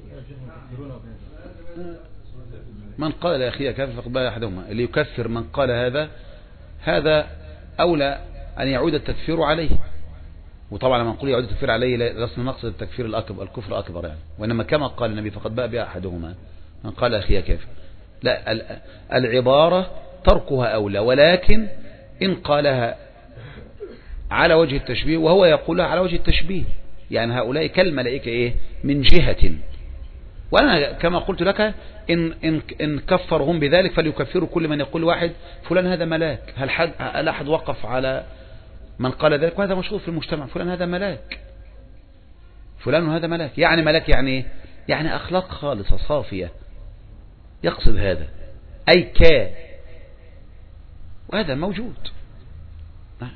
من قال يا أخي كافر فقد بايع أحدهما، اللي يكفر من قال هذا هذا أولى أن يعود التكفير عليه، وطبعا لما نقول يعود التكفير عليه لسنا نقصد التكفير الأكبر الكفر الأكبر يعني، وإنما كما قال النبي فقد بايع أحدهما من قال يا أخي كافر، لا العبارة تركها أولى، ولكن إن قالها على وجه التشبيه وهو يقولها على وجه التشبيه، يعني هؤلاء كالملائكة إيه من جهة، وأنا كما قلت لك إن, إن, إن كفرهم بذلك فليكفروا كل من يقول واحد فلان هذا ملاك، هل حد هل أحد وقف على من قال ذلك؟ وهذا مشهور في المجتمع، فلان هذا ملاك، فلان هذا ملاك، يعني ملاك يعني يعني أخلاق خالصة صافية، يقصد هذا أي ك، وهذا موجود. نعم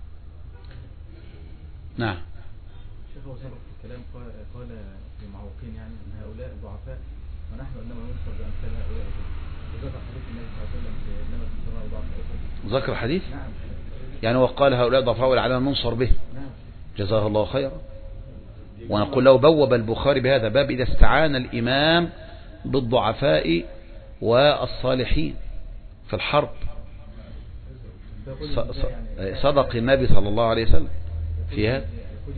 نعم شيخ هو سبق في الكلام قال في معوقين يعني ان هؤلاء ضعفاء ونحن انما ننصر بامثال هؤلاء، ذكر حديث يعني وقال هؤلاء ضعفاء على ننصر به جزاه الله خيرا. ونقول لو بوب البخاري بهذا باب إذا استعان الإمام بالضعفاء والصالحين في الحرب. صدق النبي صلى الله عليه وسلم في هذا.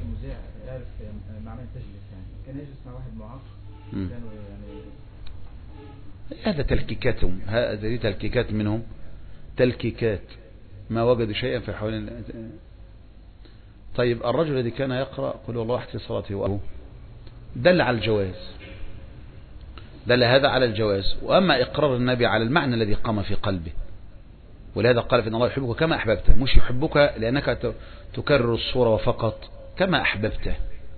هذا تلكيكاتهم، هذه تلكيكات منهم، تلكيكات ما وجدوا شيئا في حوالين. طيب الرجل الذي كان يقرأ قل والله احد في صلاته وأبوه دل على الجواز، دل هذا على الجواز. وأما إقرار النبي على المعنى الذي قام في قلبه، ولهذا قال فإن الله يحبك كما أحببته، مش يحبك لأنك تكرر الصورة وفقط، كما أحببته،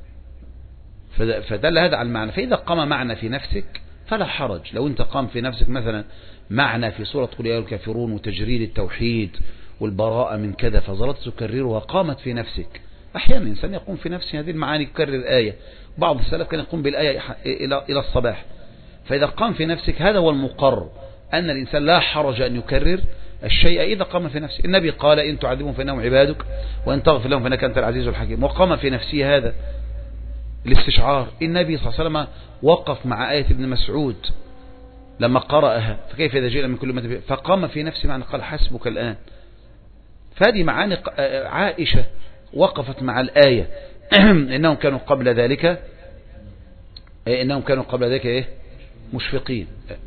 فدل هذا على المعنى. فإذا قام معنى في نفسك فلا حرج. لو أنت قام في نفسك مثلا معنى في سورة قل يا أيها الكافرون وتجريد التوحيد والبراءة من كذا فظلت تكررها، قامت في نفسك. أحيانا الإنسان يقوم في نفسه هذه المعاني، يكرر آية. بعض السلف كان يقوم بالآية إلى إلى الصباح. فإذا قام في نفسك هذا هو المقرر، أن الإنسان لا حرج أن يكرر الشيء إذا قام في نفسه. النبي قال إن تعذبهم فإنهم عبادك وإن تغفر لهم فإنك أنت العزيز الحكيم، وقام في نفسه هذا الاستشعار. النبي صلى الله عليه وسلم وقف مع آية ابن مسعود لما قرأها فكيف إذا جئنا من كل أمة، فقام في نفسه معنى قال حسبك الآن. فهذه معاني. عائشة وقفت مع الآية إنهم كانوا قبل ذلك إنهم كانوا قبل ذلك إيه مشفقين.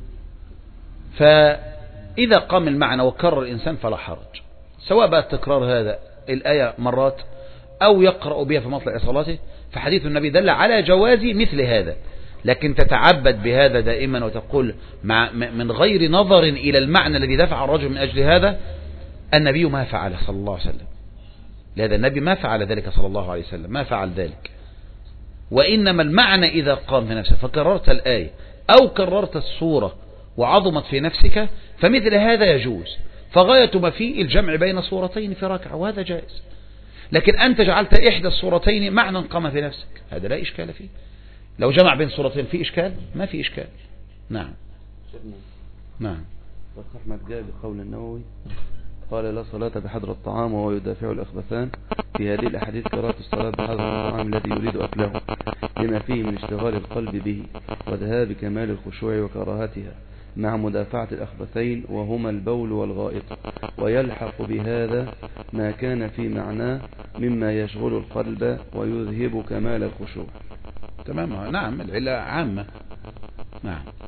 فإذا قام المعنى وكرر الإنسان فلا حرج، سواء بقى تكرار هذا الآية مرات أو يقرأ بها في مطلع صلاته. فحديث النبي دل على جواز مثل هذا، لكن تتعبد بهذا دائما وتقول مع من غير نظر إلى المعنى الذي دفع الرجل من أجل هذا. النبي ما فعل صلى الله عليه وسلم، لهذا النبي ما فعل ذلك صلى الله عليه وسلم، ما فعل ذلك. وإنما المعنى إذا قام في نفسك فكررت الآية أو كررت الصورة وعظمت في نفسك فمثل هذا يجوز. فغاية ما فيه الجمع بين صورتين في ركعة، وهذا جائز. لكن أنت جعلت إحدى الصورتين معنى قام في نفسك، هذا لا إشكال فيه. لو جمع بين صورتين في إشكال؟ ما في إشكال. نعم نعم. أحمد جاء بقول النووي قال لا صلاة بحضر الطعام وهو يدافع الأخبثان. في هذه الأحاديث كراهة الصلاة بحضر الطعام الذي يريد أكله لما فيه من اشتغال القلب به وذهاب كمال الخشوع وكراهتها مع مدافعة الأخبثين وهما البول والغائط. ويلحق بهذا ما كان في معناه مما يشغل القلب ويذهب كمال الخشوع. تمام. نعم العلة عامة. نعم.